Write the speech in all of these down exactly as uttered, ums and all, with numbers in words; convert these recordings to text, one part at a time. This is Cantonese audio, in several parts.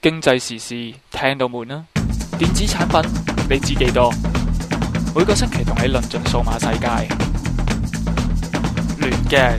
經濟時事聽到悶啦，電子產品你知幾多？每個星期同你論盡數碼世界，亂嘅。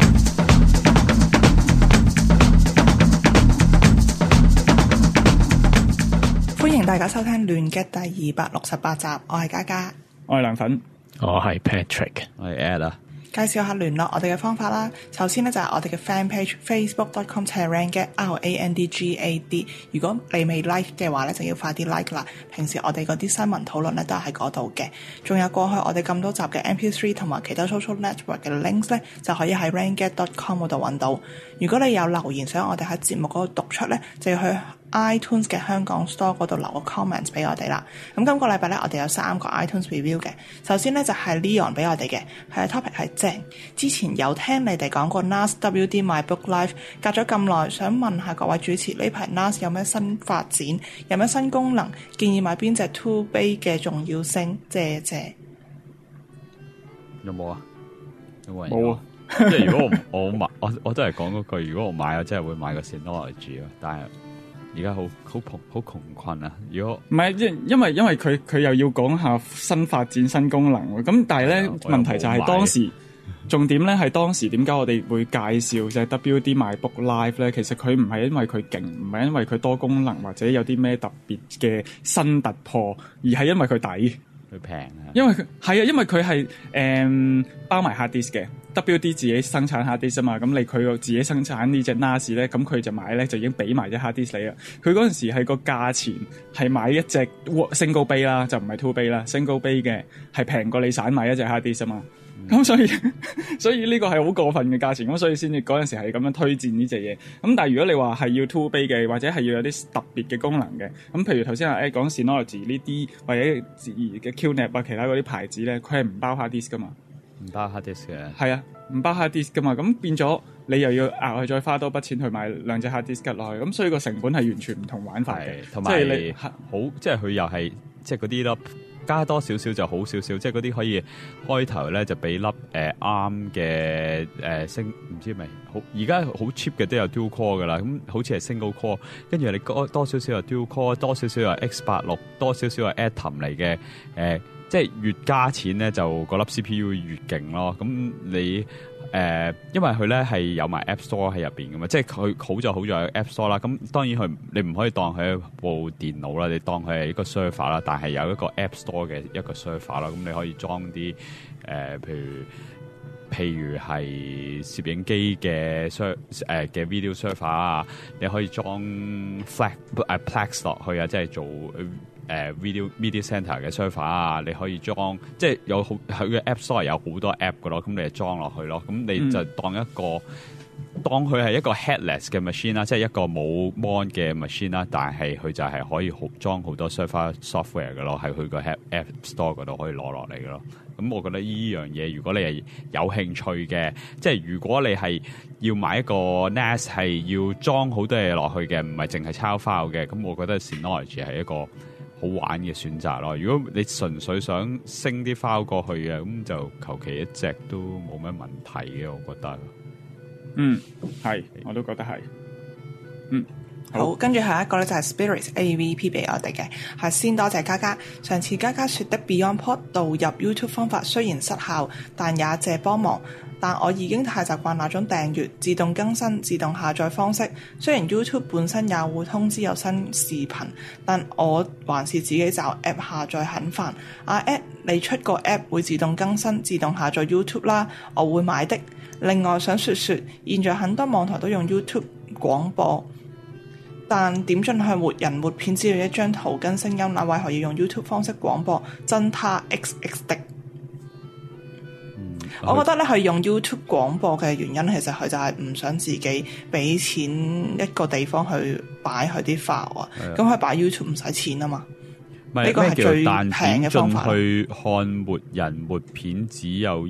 歡迎大家收聽亂嘅第二百六十八集，我係嘉嘉， 我係涼粉， 我係 Patrick， 我係 Ed 啊。 介紹下聯絡我哋嘅方法啦。首先呢，就係我哋嘅 fan page facebook dot com slash randgad R A N D G A D。如果你未 like 嘅話咧，就要快啲 like 啦。平時我哋嗰啲新聞討論咧都係喺嗰度嘅。仲有過去我哋咁多集嘅 M P three 同埋其他 social network 嘅 links 咧，就可以喺 randgad dot com 嗰度揾到。如果你有留言想我哋喺節目嗰度讀出咧，就要去iTunes 嘅香港 Store 嗰度留個 comment 俾我哋啦。咁今個禮拜咧，我哋有三個 iTunes review 嘅。首先咧就係 Leon 俾我哋嘅，係 topic 係正。之前有聽你哋講過 N A S W D My Book Life， 隔咗咁耐，想問下各位主持呢排 N A S 有咩新發展，有咩新功能，建議買邊隻 Two Bay 嘅重要性，謝謝。 有冇啊？有冇人冇啊？ 即係如果我我買，我我都係講嗰句，如果我買，我真係會買個 Synology 咯。但係而家好好窮好窮困啊！如果唔係，因因為因為佢佢又要講下新發展新功能喎。咁但係咧問題就係當時重點咧係當時點解我哋會介紹就係 W D My Book Live 咧？其實佢唔係因為佢勁，唔係因為佢多功能或者有啲咩特別嘅新突破，而係因為佢抵。 佢平啊！ 因為佢係啊，因為佢係誒包埋 hard disk 嘅。W D 自己生產 hard disk 啊嘛，咁你佢自己生產呢隻 N A S 咧，咁佢就買咧就已經俾埋隻 hard disk 你啦。佢嗰陣時係個價錢係買一隻 single bay 啦，就唔係 two bay 啦 ，single bay 嘅係平過你散買一隻 hard disk 啊嘛。咁、嗯、所以所以呢個係好過分嘅價錢，咁所以先至嗰陣時係咁樣推薦呢隻嘢。咁但係如果你話係要 two bay 嘅，或者係要有啲特別嘅功能嘅，咁譬如頭先阿 A 講 Synology 呢啲或者嘅 Q N A P 啊，其他嗰啲牌子咧，佢係唔包 hard disk 噶嘛。唔包 hard disk 嘅， 係啊，唔包 hard disk 噶嘛，咁變咗你又要額外再花多筆錢去買兩隻 hard disk 落去，咁所以個成本係完全唔同玩法嘅， 同埋你好，即係佢又係即係嗰啲粒加多少少就好少少，即係嗰啲可以開頭咧就俾粒誒啱嘅誒升，唔知咪好而家好 cheap 嘅都有 dual core 噶啦，咁好似係 single core， 跟住你多多少少有 dual core， 多少少有 X 八六， 多少少有 Atom 嚟嘅誒。即係越加錢咧，就嗰粒 C P U 越勁咯。咁你誒、呃，因為佢咧係有埋 App Store 喺入邊噶嘛，即係佢好就好在有 App Store 啦。咁當然佢你唔可以當佢係部電腦啦，你當佢係一個 server 啦。但係有一個 App Store 嘅一個 server 啦，咁你可以裝啲誒，譬如譬如係攝影機嘅 server 誒嘅 video server 啊，你可以裝 Flex 誒 Plex 落去啊，即係做。誒、uh, video media center 嘅 server 啊，你可以裝，即係有好佢嘅 app store 有好多 app 嘅咯，咁你就裝落去咯，咁你就當一個、嗯、當佢係一個 headless 嘅 machine 啦，即係一個冇 mon 嘅 machine 啦，但係佢就係可以好裝好多 server software 嘅咯，喺佢個 app app store 嗰度可以攞落嚟嘅咯。咁我覺得呢樣嘢，如果你係有興趣嘅，即係如果你係要買一個 N A S 係要裝好多嘢落去嘅，唔係淨係抄 file 嘅，咁我覺得 Synology 係一個好玩嘅選擇咯。如果你純粹想升啲 file 過去嘅，咁就求其一隻都冇咩問題嘅，我覺得。 嗯，係，我都覺得係。嗯，好， 好，跟住下一個咧就係 Spirit A V P 俾我哋嘅，係先多謝嘉嘉。上次嘉嘉說的 BeyondPod 導入 YouTube 方法雖然失效，但也謝幫忙。但我已經太習慣那種訂閱、自動更新、自動下載方式。雖然 YouTube 本身也會通知有新視頻，但我還是自己找 App 下載很煩。阿 App 你出個 App 會自動更新、自動下載 YouTube 啦，我會買的。另外想說說，現在很多網台都用 YouTube 廣播，但點進去沒人沒片，只要一張圖跟聲音，那為何要用 YouTube 方式廣播？真他 X X 的。我覺得咧，佢用 YouTube 廣播嘅原因，其實佢就係唔想自己俾錢一個地方去擺佢啲 file 啊。咁佢擺 YouTube 唔使錢啊嘛。呢個係最平嘅方法。 彈點進去看沒人沒片，只有一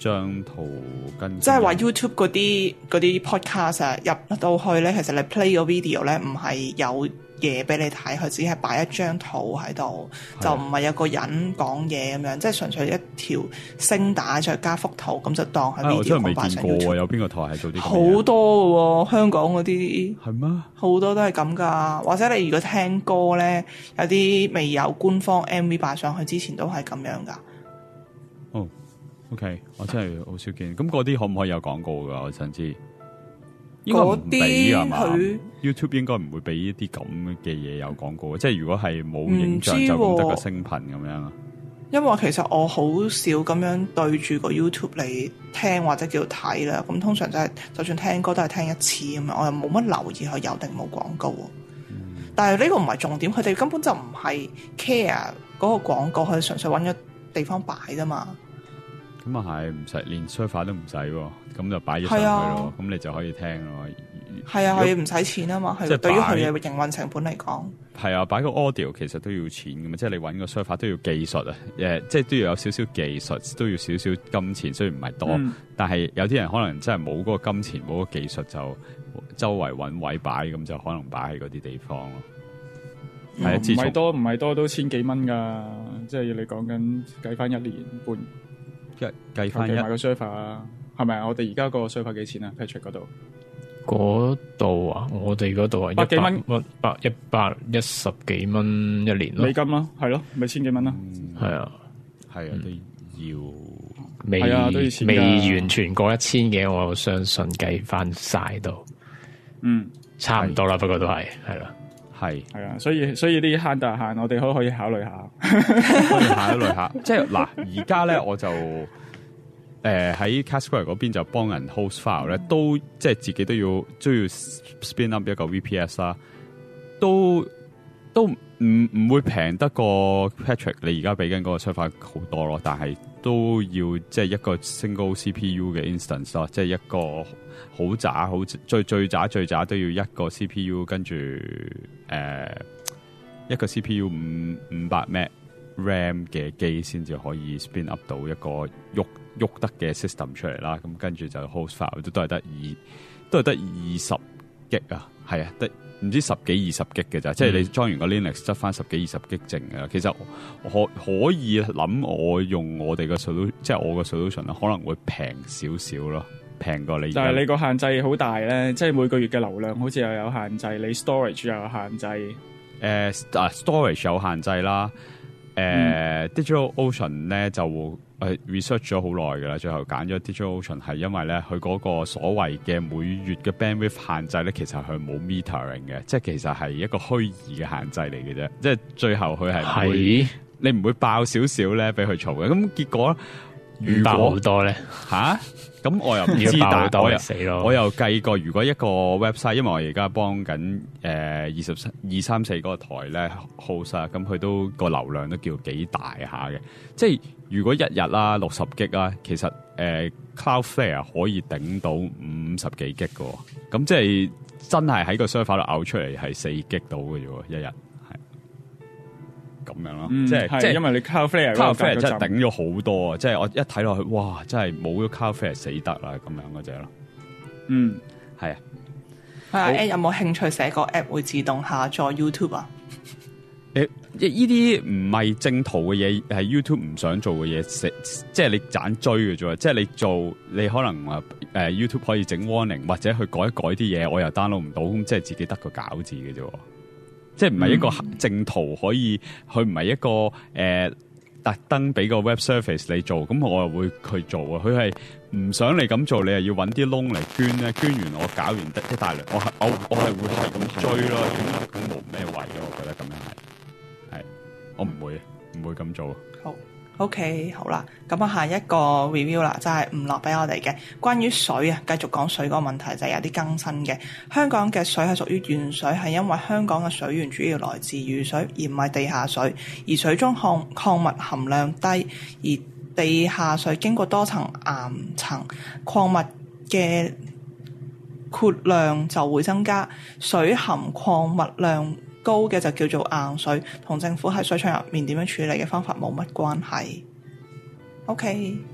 張圖跟即係話 YouTube 嗰啲嗰啲 podcast 啊，入到去咧，其實你 play 個 video 咧，唔係有嘢俾你睇，佢只係擺一張圖喺度，就唔係有個人講嘢咁樣，即係純粹一條聲帶再加幅圖，咁就當係 video 我真係未擺上 YouTube。 見過喎，有邊個台係做啲好多嘅喎，香港嗰啲係咩？好多都係咁噶，或者你如果聽歌咧，有啲未有官方 M V 擺上去之前都係咁樣噶。 哦 ，OK，我真係好少見。咁嗰啲可唔可以有廣告噶？我想知。應該唔俾啊嘛 ，YouTube 應該唔會俾呢啲咁嘅嘢有廣告，即係如果係冇影像就咁得個聲頻咁樣啊。 因為其實我好少咁樣對住個 YouTube 嚟聽或者叫睇啦，咁通常就係、是、就算聽歌都係聽一次咁樣，我又冇乜留意佢有定冇廣告。嗯、但係呢個唔係重點，佢哋根本就唔係 care 嗰個廣告，佢純粹揾咗地方擺啫嘛。 咁啊係，唔使連 server 都唔使喎，咁就擺咗上去咯，咁、啊、你就可以聽咯。 係啊，佢唔使錢啊嘛，係對於佢嘅營運成本嚟講。係啊，擺個 audio 其實都要錢㗎嘛，即係你揾個 server 都要技術啊，誒，即係都要有少少技術，都要少少金錢，雖然唔係多，嗯、但係有啲人可能真係冇嗰個金錢，冇個技術，就周圍揾位擺，咁就可能擺喺嗰啲地方咯。係、嗯、啊，唔係多唔係多都千幾蚊㗎，即係你講緊計翻一年半。 計翻一買個 server 係咪啊？我哋而家個 server 幾錢啊 ？Patrick 嗰度嗰度啊，我哋嗰度啊， 百幾蚊， 百一百一十幾蚊一年咯， 美金咯，係咯，咪千幾蚊咯， 係、嗯、啊， 係啊，都要未啊，都要錢未完全過一千嘅，我相信計翻晒都， 嗯， 差唔多啦，不過都係係啦。 係係啊，所以所以啲慳得慳，我哋可可以考慮下， 可以考慮下。即係嗱，而家咧我就誒喺、呃、Castaway 嗰邊就幫人 host file 咧，都即係自己都要都要 spin up 一個 V P S 啦，都都唔唔會平得過 Patrick 你而家俾緊嗰個 server 好多咯，但係都要即係一個 single C P U 嘅 instance 咯，即係一個好渣好最最渣最渣都要一個 C P U 跟住誒、呃、一個 C P U 五五百 M B RAM 嘅機先至可以 spin up 到一個喐喐得嘅 system 出嚟啦，咁跟住就 host file 都都係得二都係得二十 G 啊，係啊，得唔知十幾二十 G 嘅咋，嗯、即係你裝完個 Linux 執翻十幾二十 G 剩嘅，其實可可以諗我用我哋嘅 solution， 即係我嘅 solution 可能會平少少咯。平過你， 但係你個限制好大咧，即係每個月嘅流量好似又有限制，你 storage 又有限制。誒、 呃、啊 storage 有限制啦。誒、呃嗯、DigitalOcean 咧就誒 research 咗好耐㗎啦，最後揀咗 DigitalOcean 係因為咧佢嗰個所謂嘅每月嘅 bandwidth 限制咧，其實佢冇 metering 嘅，即係其實係一個虛擬嘅限制嚟嘅啫。即係最後佢係係你唔會爆少少咧俾佢嘈嘅，咁結果如果好多咧吓？咁我又唔知，但係我又死咯。 我又計過，如果一個 website，因為我而家幫緊誒二十二三四嗰個台咧 host 啊，咁佢都個流量都叫幾大下嘅。即係如果一日啦六十 G 啦，其實誒、呃、Cloudflare 可以頂到五十幾 G 嘅，咁即係真係喺個 server 度嘔出嚟係四 G 到嘅啫，一日。咁樣咯， 嗯、 即係即係， 因為你 Cloudflare，Cloudflare 真係頂咗好多啊！即係我一睇落去，哇！真係冇咗 Cloudflare 死得啦，咁樣嗰隻咯。 嗯， 係啊。 阿 Ed 有冇興趣寫個 app 會自動下載 YouTube 啊？ 誒，呢啲唔係正途嘅嘢，係 YouTube 唔想做嘅嘢，食即係你盞追嘅啫。即係你做，你可能話誒、呃、YouTube 可以整 warning，或者去改一改啲嘢，我又 download 唔到，咁即係自己得個搞字嘅啫。即係唔係一個正途可以，佢唔係一個誒、呃、特登俾個 web service 你做，咁我又會去做啊。佢係唔想你咁做，你又要揾啲窿嚟捐咧，捐完我搞完得一大量，我係我我係會係咁追咯，咁冇咩位咯，我覺得咁樣係係我唔會唔會咁做。 好。OK， 好啦，咁啊下一個 review 啦，就係吳樂俾我哋嘅關於水啊，繼續講水嗰個問題就係有啲更新嘅。香港嘅水係屬於原水，係因為香港嘅水源主要來自雨水，而唔係地下水，而水中礦礦物含量低，而地下水經過多層岩層，礦物嘅括量就會增加，水含礦物量高嘅就叫做硬水，同政府喺水廠入面點樣處理嘅方法冇乜關係。OK，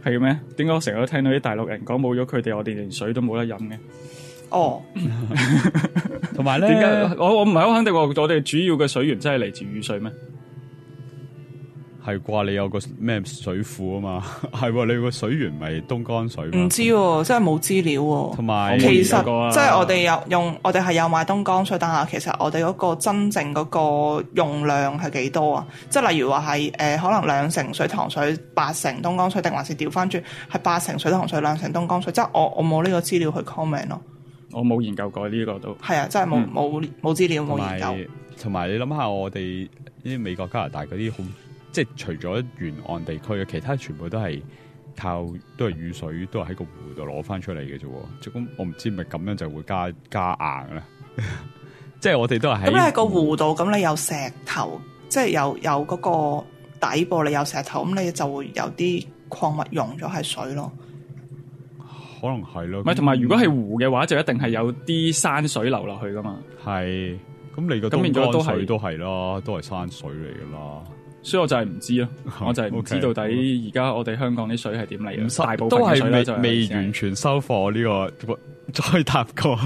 係咩？點解我成日都聽到啲大陸人講冇咗佢哋，我哋連水都冇得飲嘅？ 哦， 同埋咧， 點解我我唔係好肯定喎？我哋主要嘅水源真係嚟自雨水咩？ 係啩？你有個咩水庫啊嘛？係喎，你個水源咪東江水嘛？ 唔知喎，真係冇資料喎。 同埋其實啊即係我哋有用，我哋係有買東江水，但係其實我哋嗰個真正嗰個用量係幾多啊？即係例如話係誒可能兩成水塘水，八成東江水，定還是調翻轉係八成水塘水，兩成東江水？即係我我冇呢個資料去 comment 咯。 我冇研究過呢個都係啊，真係冇冇冇資料冇研究。 同埋你諗下，我哋呢啲美國加拿大嗰啲好。即係除咗沿岸地區嘅，其他全部都係靠都係雨水，都係喺個湖度攞翻出嚟嘅啫。即咁，我唔知咪咁樣就會加加硬啦。即係我哋都係喺咁你喺個湖度，咁你有石頭，即係有有嗰個底部，你有石頭，咁你就會有啲礦物溶咗係水咯。 可能係咯。 唔係，同埋如果係湖嘅話，就一定係有啲山水流落去噶嘛。 係，咁你個東江水都係啦，都係山水嚟噶啦。所以我就係唔知咯，我就係唔知到底而家我哋香港啲水係點嚟嘅，大部分嘅水都係未未完全收貨呢、這個再答過，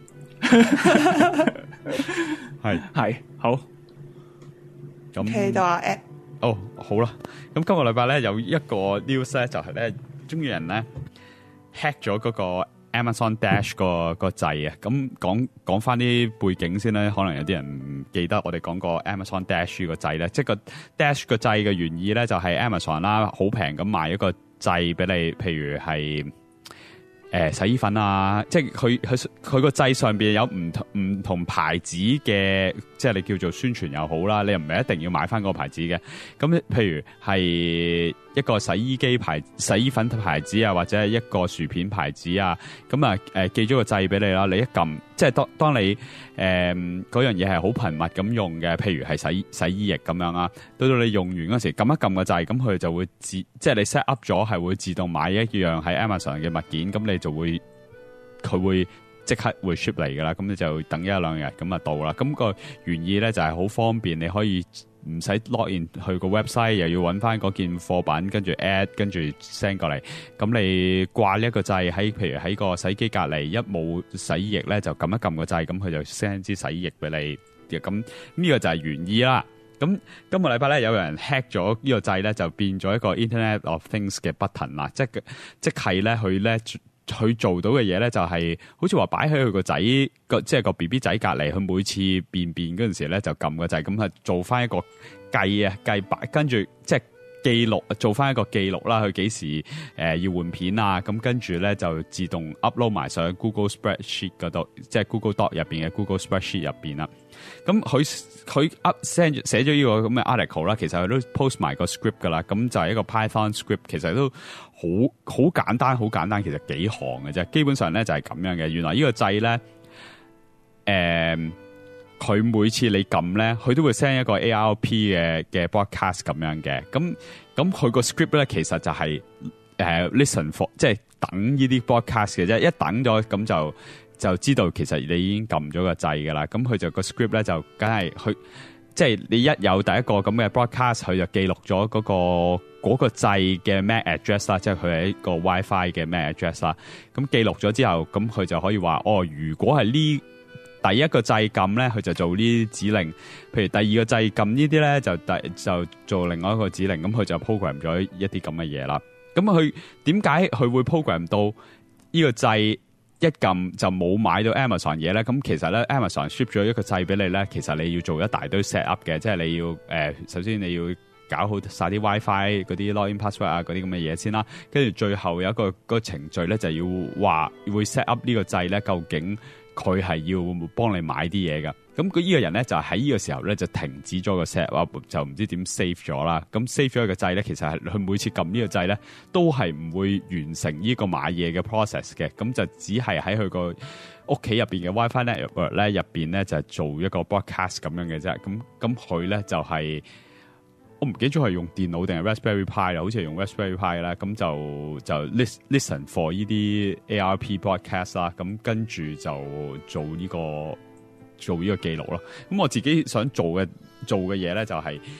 係係好。咁 K 到阿 At， 哦好啦，咁今個禮拜咧有一個 news 咧就係咧，中意人咧 hack 咗嗰個 Amazon Dash 個個掣啊，咁講講翻啲背景先咧，可能有啲人唔記得我哋講過 Amazon Dash 個掣咧，即係個 Dash 個掣嘅原意咧就係 Amazon 啦，好平咁賣一個掣俾你，譬如係誒、呃、洗衣粉啊，即係佢佢佢個掣上邊有唔同唔同牌子嘅，即係你叫做宣傳又好啦，你又唔係一定要買翻嗰個牌子嘅，咁譬如係一個洗衣機牌、洗衣粉牌子啊，或者係一個薯片牌子啊，咁啊誒寄咗個掣俾你啦，你一撳，即係當當你誒嗰、呃、樣嘢係好頻密咁用嘅，譬如係洗洗衣液咁樣啊，到到你用完嗰時撳一撳個掣，咁佢就會自即係你 set up 咗係會自動買一樣喺 Amazon 嘅物件，咁你就會佢會即刻會 ship 嚟噶啦，咁你就等一兩日咁啊到啦，咁、個原意咧就係好方便，你可以。唔使 log in 去個 website，又要揾翻嗰件貨品，跟住 add，跟住 send 過嚟。咁你掛呢一個掣喺，譬如喺個洗衣機隔離，一冇洗衣液咧，就撳一撳個掣，咁佢就 send 支洗衣液俾你。咁呢個就係原意啦。咁今個禮拜咧，有人 hack 咗呢個掣咧，就變咗一個 Internet of Things 嘅 button 啦。即即係咧，佢咧。佢做到嘅嘢咧，就係好似話擺喺佢個仔個，即係個 B B 仔隔離，佢每次便便嗰陣時咧，就撳個掣，咁係做翻一個計啊計擺，跟住即係記錄，做翻一個記錄啦。佢幾時誒、呃、要換片啊？咁跟住咧就自動 upload 埋上 Google Spreadsheet 嗰度，即係 Google Doc 入邊嘅 Google Spreadsheet 入邊啦。咁佢佢 up send 寫咗呢個咁嘅 article 啦，其實佢都 post 埋個 script 噶啦。咁就係一個 Python script，其實都好好簡單，好簡單，其實幾行嘅啫。基本上咧就係咁樣嘅。原來呢個掣咧，誒、呃，佢每次你撳咧，佢都會 send 一個 A R P 嘅嘅 broadcast 咁樣嘅。咁咁佢個 script 咧，其實就係、是、誒、呃、listen for，即係等呢啲 broadcast 嘅啫。一等咗咁就。就知道其實你已經撳咗個掣噶啦，咁佢就個 script 咧就梗係佢，即係你一有第一個咁嘅 broadcast，佢就記錄咗嗰個嗰個掣嘅 M A C address 啦，即係佢係一個 WiFi 嘅 M A C address 啦。咁記錄咗之後，咁佢就可以話哦，如果係呢第一個掣撳咧，佢就做呢啲指令；譬如第二個掣撳呢啲咧，就第就做另外一個指令。咁佢就 program 咗一啲咁嘅嘢啦。咁佢點解佢會 program 到呢個掣？一撳就冇買到 Amazon 嘢咧，咁其實咧 Amazon ship 咗一個掣俾你咧，其實你要做一大堆 set up 嘅，即係你要誒、呃，首先你要搞好晒啲 WiFi 嗰啲 login password 啊，嗰啲咁嘅嘢先啦，跟住最後有一個、嗰個程序咧，就要話會 set up 呢個掣咧，究竟佢係要幫你買啲嘢噶。咁佢呢個人咧就喺呢個時候咧就停止咗個 set up，就唔知點 save 咗啦。咁 save 咗個掣咧，其實係佢每次撳呢個掣咧，都係唔會完成呢個買嘢嘅 process 嘅。咁就只係喺佢個屋企入邊嘅 WiFi network 咧入邊咧就係做一個 broadcast 咁樣嘅啫。咁咁佢咧就係、是、我唔記得咗係用電腦定係 Raspberry Pi 啦，好似係用 Raspberry Pi 啦。咁就就 listen for 呢啲 A R P broadcast 啦。咁跟住就做呢、這個。做呢個記錄咯，咁我自己想做嘅做嘅嘢咧就係、是、誒、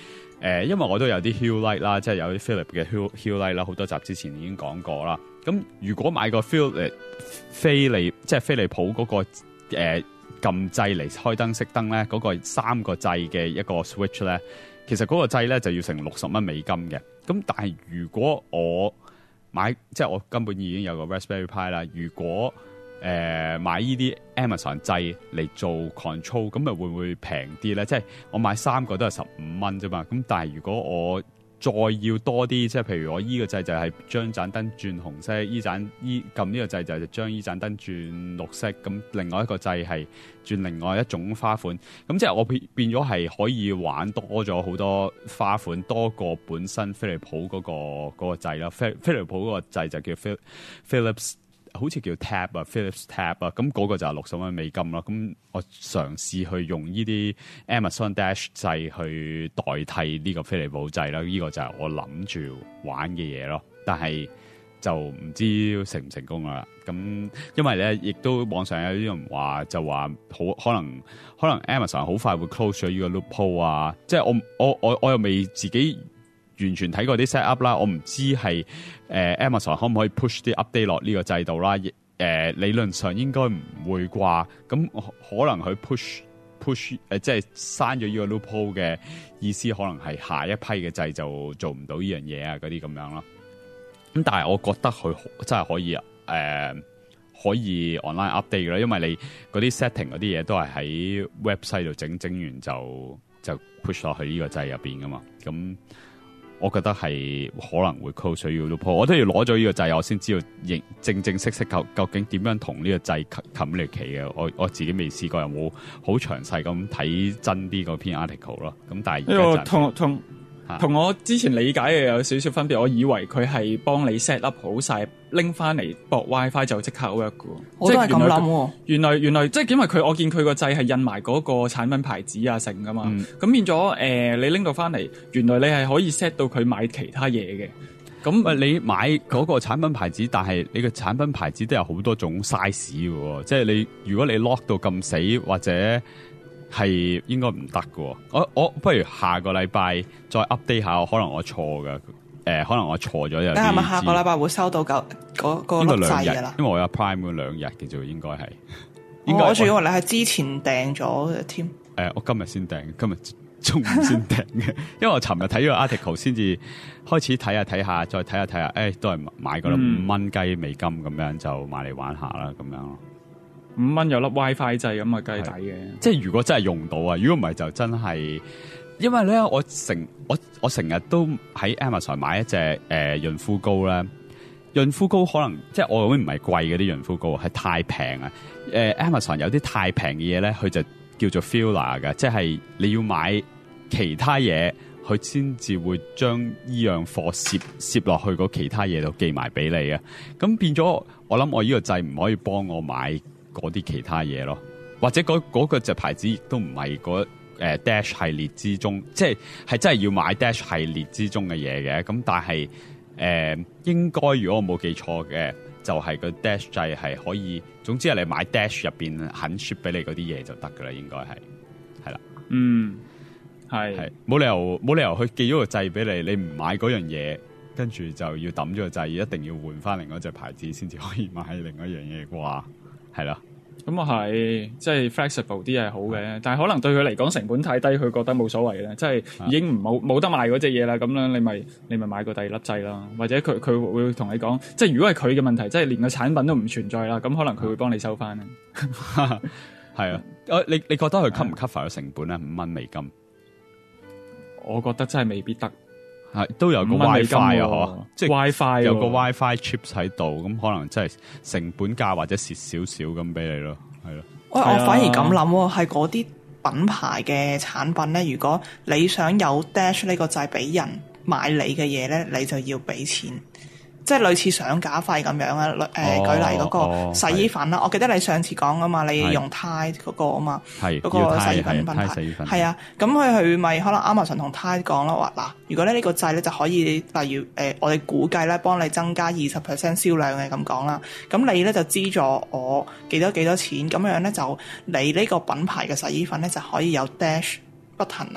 呃，因為我都有啲 Hue Light 啦，即係有啲 Philip 嘅 Hue Hue Light 啦，好多集之前已經講過啦。咁如果買個 Philip 飛利，即係飛利浦嗰、那個誒撳掣嚟開燈熄燈咧，嗰、那個三個掣嘅一個 switch 咧，其實嗰個掣咧就要成六十蚊美金嘅。咁但係如果我買，即係我根本已經有個 Raspberry Pi 啦，如果誒、呃、買呢啲 Amazon 掣嚟做 control， 咁咪會唔會平啲咧？即係我買三個都係十五蚊啫嘛。咁但係如果我再要多啲，即係譬如我依個掣就係將盞燈轉紅色，依盞依撳呢個掣就係將依盞燈轉綠色，咁另外一個掣係轉另外一種花款。咁即係我變變咗係可以玩多咗好多花款，多過本身飛利浦嗰、嗰個嗰、嗰個掣啦。飛飛利浦嗰個掣就叫 Philips。好似叫 Tab 啊 ，Philips Tab 啊，咁嗰個就係六十蚊美金啦。咁我嘗試去用呢啲 Amazon Dash 掣去代替呢個飛利浦掣啦，呢、呢個就係我諗住玩嘅嘢咯。但係就唔知成唔成功啦。咁因為咧，亦都網上有啲人話就話好可能可能 Amazon 好快會 close 咗呢個 loophole 啊。即係我我我我又未自己完全睇過啲 set up 啦，我唔知係誒、呃、Amazon 可唔可以 push 啲 update 落呢個制度啦？誒、呃、理論上應該唔會啩，咁可能佢 push push 誒、呃、即係刪咗呢個 loophole 嘅意思，可能係下一批嘅制就做唔到呢樣嘢啊，嗰啲咁樣咯。咁但係我覺得佢真係可以誒、呃、可以 online update 嘅啦，因為你嗰啲 setting 嗰啲嘢都係喺 website 度整，整完就就 push 落去呢個制入邊噶嘛，咁。我覺得係可能會 close 咗呢個 loophole，我都要攞咗呢個掣，我先知道認正正式式究究竟點樣同呢個掣 communicate 嘅。我我自己未試過，有冇好詳細咁睇真啲嗰篇 article 咯。咁但係呢個同同同我之前理解嘅有少少分別，我以為佢係幫你 set up 好晒，拎翻嚟駁 WiFi 就即刻 work 嘅。 我都係咁諗喎。 原來原來即係因為佢，我見佢個掣係印埋嗰個產品牌子啊成噶嘛，咁、嗯、變咗誒、呃、你拎到翻嚟，原來你係可以 set 到佢買其他嘢嘅。咁你買嗰個產品牌子，但係你個產品牌子都有好多種 size 嘅，即係你如果你 lock 到咁死或者。係應該唔得嘅，我我不如下個禮拜再 update 下，可能我錯嘅，誒、呃，可能我錯咗有啲。你係咪下個禮拜會收到嗰嗰嗰粒掣嘅啦？ 因為我有 Prime 嗰兩日嘅啫，應該係。 哦、我仲以為你係之前訂咗嘅添。誒、 呃，我今日先訂，今日中午先訂嘅，因為我尋日睇咗個 article 先至開始睇下睇下，再睇下睇下，誒、哎，都係買嗰粒五蚊雞美金咁樣就買嚟玩下啦，咁樣咯。 五蚊有粒 WiFi 掣咁啊，梗係抵嘅。 即係如果真係用到啊，如果唔係就真係，因為咧我成我我成日都喺 Amazon 買一隻誒潤膚膏咧，潤膚膏可能即係我嗰啲唔係貴嗰啲潤膚膏，係太平啊。誒、呃、Amazon 有啲太平嘅嘢咧，佢就叫做 filler 嘅，即係你要買其他嘢，佢先至會將依樣貨攝攝落去嗰其他嘢度寄埋俾你啊。咁變咗，我諗我呢個掣唔可以幫我買。嗰啲其他嘢咯，或者嗰嗰個隻牌子亦都唔係嗰誒 Dash 系列之中，即係係真係要買 Dash 系列之中嘅嘢嘅。咁但係誒、呃、應該如果我冇記錯嘅，就係、是、個 Dash 掣係可以，總之係你買 Dash 入邊肯 ship 俾你嗰啲嘢就得噶啦，應該係係啦。嗯，係係冇理由冇理由去寄咗個掣俾你，你唔買嗰樣嘢，跟住就要抌咗個掣，一定要換翻另外一隻牌子先至可以買另外一樣嘢啩。係啦， 咁啊係，即係 flexible 啲係好嘅，但係可能對佢嚟講成本太低，佢覺得冇所謂咧，即係已經唔冇冇得賣嗰隻嘢啦，咁樣你咪你咪買個第二粒掣啦，或者佢佢會同你講，即係如果係佢嘅問題，即係連個產品都唔存在啦，咁可能佢會幫你收翻。 係啊，你你覺得佢 cover 唔 cover 咗成本咧？五蚊美金， 我覺得真係未必得。 係都有個 WiFi 啊，嗬，即係 WiFi 有個 WiFi chips 喺度，咁可能真係成本價或者蝕少少咁俾你咯，係咯。 喂，我反而咁諗，係嗰啲品牌嘅產品咧，如果你想有 Dash 呢個掣俾人買你嘅嘢咧，你就要俾錢。即係類似上架費咁樣啊！誒、呃哦，舉例嗰個洗衣粉啦、哦，我記得你上次講啊嘛，你用 Tide 嗰個啊嘛，嗰、嗰個洗衣粉品牌係啊，咁佢佢咪可能 Amazon 同 Tide 講咯，話嗱，如果咧呢個掣咧就可以，例如誒、呃，我哋估計咧幫你增加二十 percent 銷量嘅咁講啦，咁你咧就資助我幾多幾多錢，咁樣咧就你呢個品牌嘅洗衣粉咧就可以有 Dash button 啦。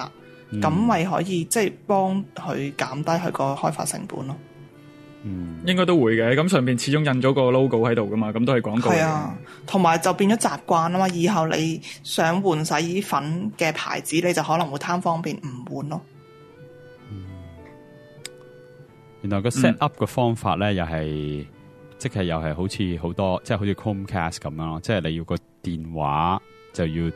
咁咪、嗯、可以即係幫佢減低佢個開發成本咯。 嗯，應該都會嘅。咁上邊始終印咗個 logo 喺度噶嘛，咁都係廣告。係啊， 同埋就變咗習慣啊嘛。以後你想換洗衣粉嘅牌子，你就可能會貪方便唔換咯。 嗯，原來個 set up 嘅方法咧，又係即係又係好似好多，即係好似 Chromecast 咁樣咯。即係你要個電話就要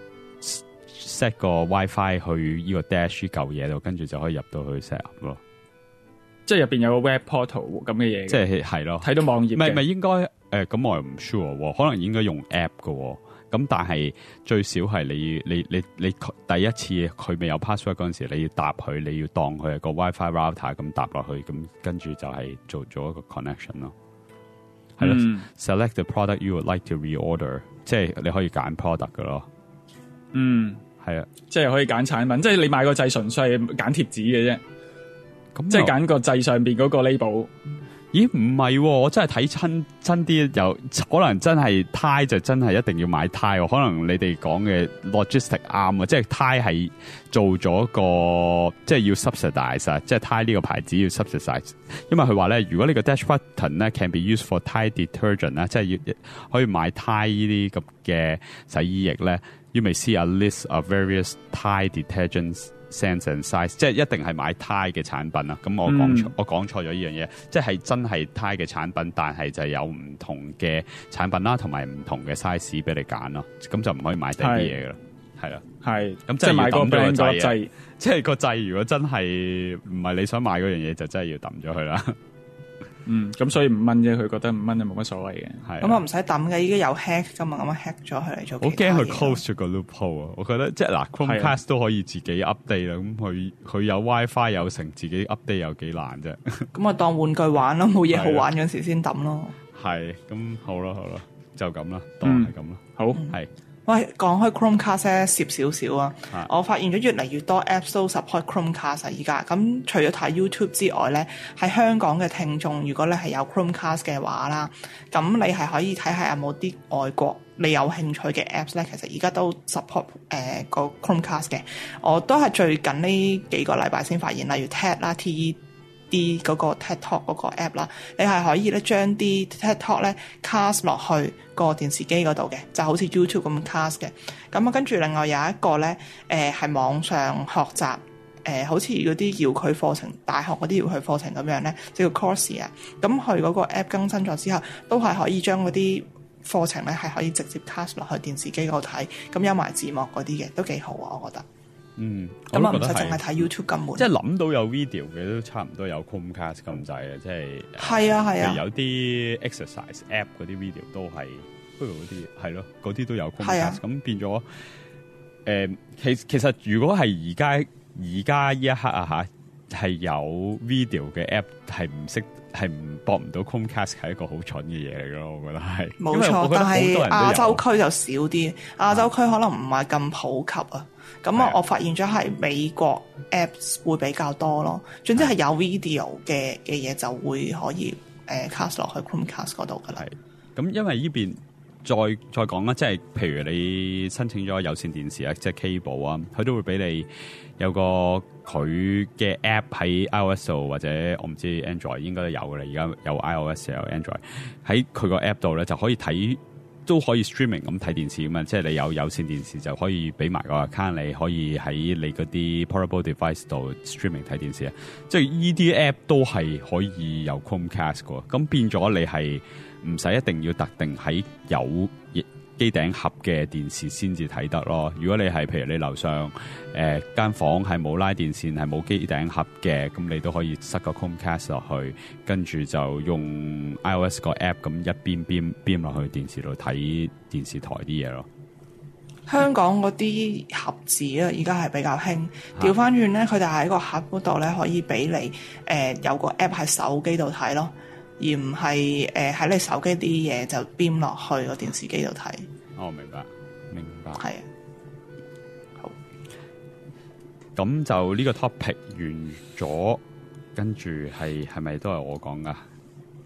set 個 WiFi 去呢個 dash 舊嘢度，跟住就可以入到去 set up 咯。 即係入邊有個 web portal 咁嘅嘢， 即係係咯， 睇到網頁。唔係唔係應該誒？咁、 呃、我又唔 sure，可能應該用 app 嘅。咁但係最少係你你你你，你第一次佢未有 password 嗰陣時，你要搭佢，你要當佢係個 WiFi router 咁搭落去，咁跟住就係做咗一個 connection 咯。係咯、嗯、，select the product you would like to reorder， 即係你可以揀 product 嘅咯。 嗯， 係啊， 即係可以揀產品，即係你買個掣純粹係揀貼紙嘅啫。即係揀個掣上邊嗰個 label。 咦，唔係、哦，我真係睇親真啲，又可能真係呔就真係一定要買呔。可能你哋講嘅 logistic 啱啊，即係呔係做咗個即係要 subsidize， 即係呔呢個牌子要 subsidize。因為佢話咧，如果你個 dash button 咧 can be used for Tide detergent 咧，即係要可以買呔呢啲咁嘅洗衣液咧。You may see a list of various Tide detergents。Sense and size， 即係一定係買 Tide 嘅產品啦。咁我講錯，嗯、我講錯咗呢樣嘢，即係真係 Tide 嘅產品，但係就有唔同嘅產品啦，同埋唔同嘅 size 俾你揀咯。咁就唔可以買第啲嘢噶啦，係啦， 係咁即係買個掣， 即係個掣。如果真係唔係你想買嗰樣嘢，就真係要抌咗佢啦。 嗯，咁所以五蚊啫，佢覺得五蚊就冇乜所謂嘅。 係咁我唔使抌嘅，已經有 hack 噶嘛，咁樣 hack 咗佢嚟做。 好驚佢 close 咗個 loophole 啊！我覺得即係嗱 ，Chromecast 都可以自己 update 啦。咁佢佢有 WiFi 有成，自己 update 有幾難啫？ 咁啊，當玩具玩咯，冇嘢好玩嗰時先抌咯。 係，咁好啦，好啦，就咁啦，當係咁啦。 好， 係。 喂，講開 Chromecast 咧，攝少少啊！我發現咗越嚟越多 Apps 都 support Chromecast 而家。咁除咗睇 YouTube 之外咧，喺香港嘅聽眾，如果你係有 Chromecast 嘅話啦，咁你係可以睇下有冇啲外國你有興趣嘅 Apps 咧。其實而家都 support 誒、呃、個 Chromecast 嘅。我都係最近呢幾個禮拜先發現，例如 T E D 啦 ，T E D 嗰個 TED Talk 嗰個 app 啦，你係可以咧將啲 TED Talk 咧 cast 落去個電視機嗰度嘅，就好似 YouTube 咁 cast 嘅。咁啊，跟住另外有一個咧，誒、呃、係網上學習，誒、呃、好似嗰啲遙距課程，大學嗰啲遙距課程咁樣咧，叫 Coursera 啊。咁佢嗰個 app 更新咗之後，都係可以將嗰啲課程咧係可以直接 cast 落去電視機嗰度睇，咁有埋字幕嗰啲嘅，都幾好啊，我覺得。 嗯， 咁啊唔使淨係睇 YouTube 咁悶， 即係諗到有 video 嘅都差唔多有 Chromecast 咁滯嘅，即係係啊係啊， 有啲 exercise app 嗰啲 video 都係，不如嗰啲係咯，嗰啲都有 Chromecast，咁、啊、變咗誒、呃，其其實如果係而家而家呢一刻啊吓，係有 video 嘅 app 係唔識係唔駁唔到 Chromecast 係一個好蠢嘅嘢嚟咯，我覺得係冇錯，但係亞洲區就少啲，亞洲區可能唔係咁普及啊。咁啊，我發現咗係美國 Apps 會比較多咯。總之係有 video 嘅嘅嘢就會可以誒、呃、cast 落去 Chromecast 嗰度噶啦。 係咁，因為呢邊再再講啦，即係譬如你申請咗有線電視啊，即係 cable 啊，佢都會俾你有個佢嘅 app 喺 iOS 度，或者我唔知 Android 應該都有噶啦。而家有 iOS 有 Android 喺佢個 app 度咧，就可以睇。都可以 streaming 咁睇電視咁嘛，即係你有有線電視就可以俾埋個 account，你可以喺你嗰啲 portable device 度 streaming 睇電視啊！即係呢啲 app 都係可以有 Chromecast 嘅，咁變咗你係唔使一定要特定喺有機頂盒嘅電視先至睇得咯。如果你係譬如你樓上誒間、呃、房係冇拉電線係冇機頂盒嘅，咁你都可以塞個 Chromecast 落去，跟住就用 iOS 個 app 咁一邊邊邊落去電視度睇電視台啲嘢咯。 香港嗰啲盒子啊，而家係比較興。調翻轉咧，佢哋喺個盒嗰度咧可以俾你誒、呃、有個 app 喺手機度睇咯。而唔係誒喺你手機啲嘢就編落去個電視機度睇。 哦，明白，明白。 係啊，好。 咁就呢個 topic 完咗，跟住係係咪都係我講噶？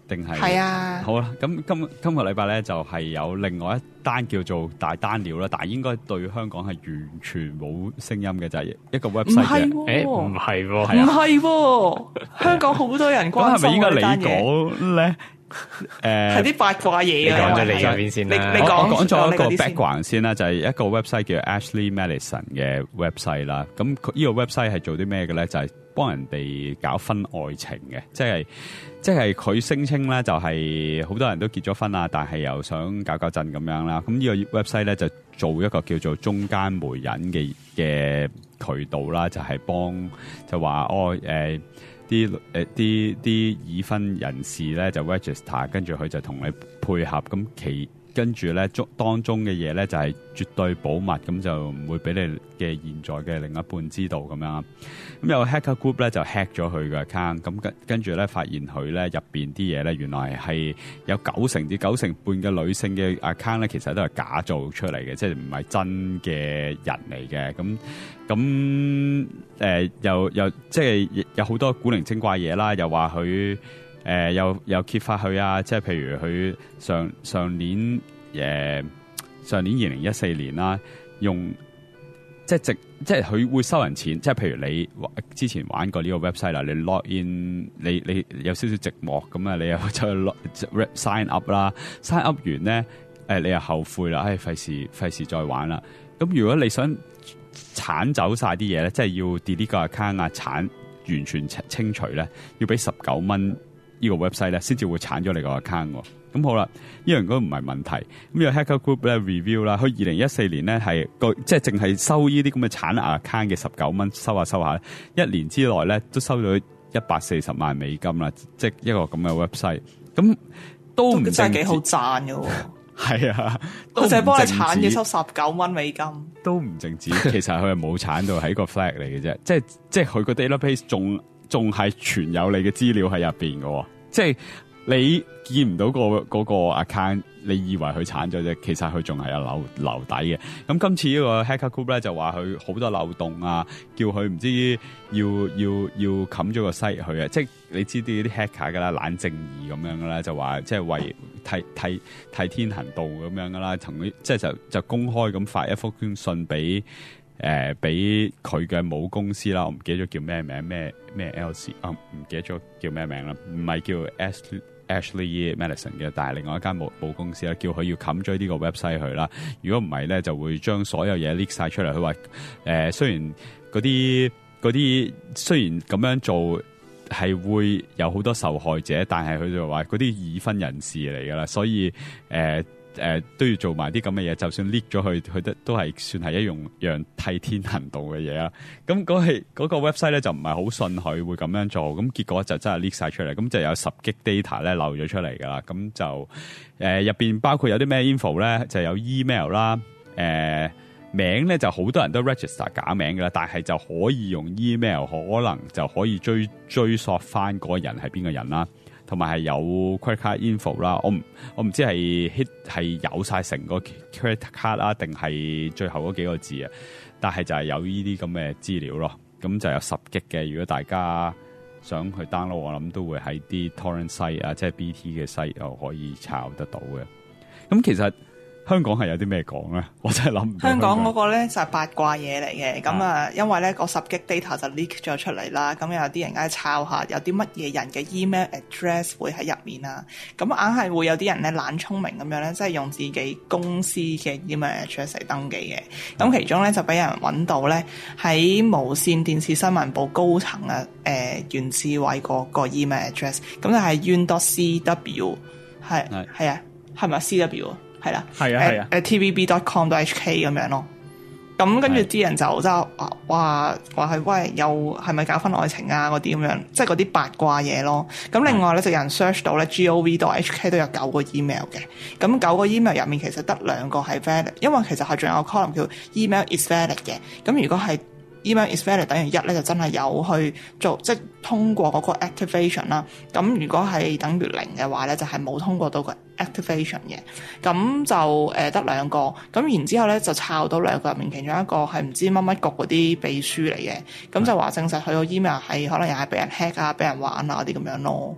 定係？ 係啊。 好啦，咁今今個禮拜咧就係、是、有另外一單叫做大單料啦，但係應該對香港係完全冇聲音嘅，就係、是、一個 website 嘅。 唔誒唔係喎， 唔係喎，香港好多人關心咁係咪應該呢單嘢。 你講咧？誒， 係啲八卦嘢你啊！ 講咗你嗰因為係邊先啦。 你你講我講咗一個講你嗰啲先 background 先啦，就係、是、一個 website 叫 Ashley Madison 嘅 website 啦。咁呢個 website 係做啲咩嘅咧？就係、是、幫人哋搞婚外情嘅，即係即係佢聲稱咧，就係好多人都結咗婚啦，但係又想搞搞震咁樣啦。咁呢個 website 咧就做一個叫做中間媒人嘅嘅渠道啦，就係、是、幫就話哦誒。呃啲誒啲啲已婚人士咧就 register， 跟住佢就同你配合，咁其跟住咧中當中嘅嘢咧就係、是、絕對保密，咁就唔會俾你嘅現在嘅另一半知道咁樣。咁有個 hacker group 咧就 hack 咗佢嘅 account，咁跟跟住咧發現佢咧入邊啲嘢咧原來係有九成至九成半嘅女性嘅 account 咧其實都係假造出嚟嘅，即係唔係真嘅人嚟嘅。咁咁誒又又即係有好多古靈精怪嘢啦，又話佢誒又又揭發佢啊，即係譬如佢上上年誒、呃、上年二零一四年啦，用即係直即係佢會收人錢，即係譬如你之前玩過呢個 website 啦，你 log in 你你有少少寂寞咁啊，你又就 sign up 啦 ，sign up 完咧誒、呃、你又後悔啦，唉費事費事再玩啦。咁如果你想鏟走晒啲嘢咧，即係要 delete 個 account 啊，鏟完全清除咧，要俾十九蚊呢個 website 咧，先至會鏟咗你個 account。咁好啦，呢樣都唔係問題。咁有 hacker group 咧 review 啦，佢二零一四年咧係個即係淨係收呢啲咁嘅鏟 account 嘅十九蚊，收下收下，一年之內咧都收咗一百四十萬美金啦，即係一個咁嘅 website。咁都唔真係幾好賺嘅喎。 係啊， 佢就係幫你鏟嘅收十九蚊美金， 都唔淨止。其實佢係冇鏟到，係一個 flag 嚟嘅啫。即係即係佢個 database 仲仲係存有你嘅資料喺入邊嘅。即係你見唔到、嗰個嗰、嗰個 account， 你以為佢鏟咗啫，其實佢仲係有留留底嘅。咁今次呢個 hacker group 咧就話佢好多漏洞啊，叫佢唔知要要要冚咗個 site 佢啊。即係你知啲啲 hacker 噶啦，懶正義咁樣噶啦，就話即係為替替替天行道咁樣噶啦，同佢即係就就公開咁發一封信俾誒俾佢嘅母公司啦，我唔記得咗叫咩名咩咩 L C 啊，唔記得咗叫咩名啦，唔係叫 Ashley Ashley Madison 嘅，但係另外一間母母公司啦，叫佢要冚咗呢個 website 去啦。如果唔係咧，就會將所有嘢 leak 晒出嚟。佢話誒，雖然嗰啲嗰啲雖然咁樣做係會有好多受害者，但係佢就話嗰啲已婚人士嚟噶啦，所以誒。呃誒、呃、都要做埋啲咁嘅嘢，就算 leak 咗佢，佢都都係算係一樣樣替天行道嘅嘢啦。咁嗰係嗰個 website 咧就唔係好信佢會咁樣做，咁結果就真係 leak 晒出嚟，咁就有十 G data 咧漏咗出嚟噶啦。咁就誒入邊包括有啲咩 info 咧，就有 email 啦，誒、呃、名咧就好多人都 register 假名噶啦，但係就可以用 email 可能就可以追追溯翻嗰個人係邊個人啦。同埋係有 credit card info 啦，我唔我唔知係 hit 係有晒成個 credit card 啊，定係最後嗰幾個字啊？但係就係有呢啲咁嘅資料咯，咁就有十 G 嘅。如果大家想去 download，我諗都會喺啲 torrent site 啊，即係 B T 嘅 site 又可以抄得到嘅。咁其實香港係有啲咩講咧？我真係諗唔到。 香港嗰個咧就係八卦嘢嚟嘅，咁啊，因為咧個十 G data 就 leak 咗出嚟啦，咁有啲人梗係抄下，有啲乜嘢人嘅 email address 會喺入面啦，咁硬係會有啲人咧懶聰明咁樣咧，即係用自己公司嘅 email address 嚟登記嘅，咁其中咧就俾人揾到咧喺無線電視新聞部高層啊，誒、呃、袁志偉個個 email address，咁就係 yun dot c w 係係啊，係咪 C W 啊？係啦， 係啊係啊， 誒 T V B dot com dot H K 咁樣咯。咁跟住啲人就即係話話話係喂，又係咪搞婚外情啊嗰啲咁樣，即係嗰啲八卦嘢咯。咁另外咧就有人 search 到咧 G O V dot H K 都有九個 email 嘅。咁九個 email 入面其實得兩個係 valid，因為其實係仲有個 column 叫 email is valid 嘅。咁如果係 email is valid 等於一咧，就真係有去做即係通過嗰個 activation 啦。咁如果係等於零嘅話咧，就係、是、冇通過到個 activation 嘅。咁就誒得兩個。咁然之後咧就抄到兩個入面，其中一個係唔知乜乜局嗰啲秘書嚟嘅。咁就話證實佢個 email 係可能又係俾人 hack 啊、俾人玩啊嗰啲咁樣咯。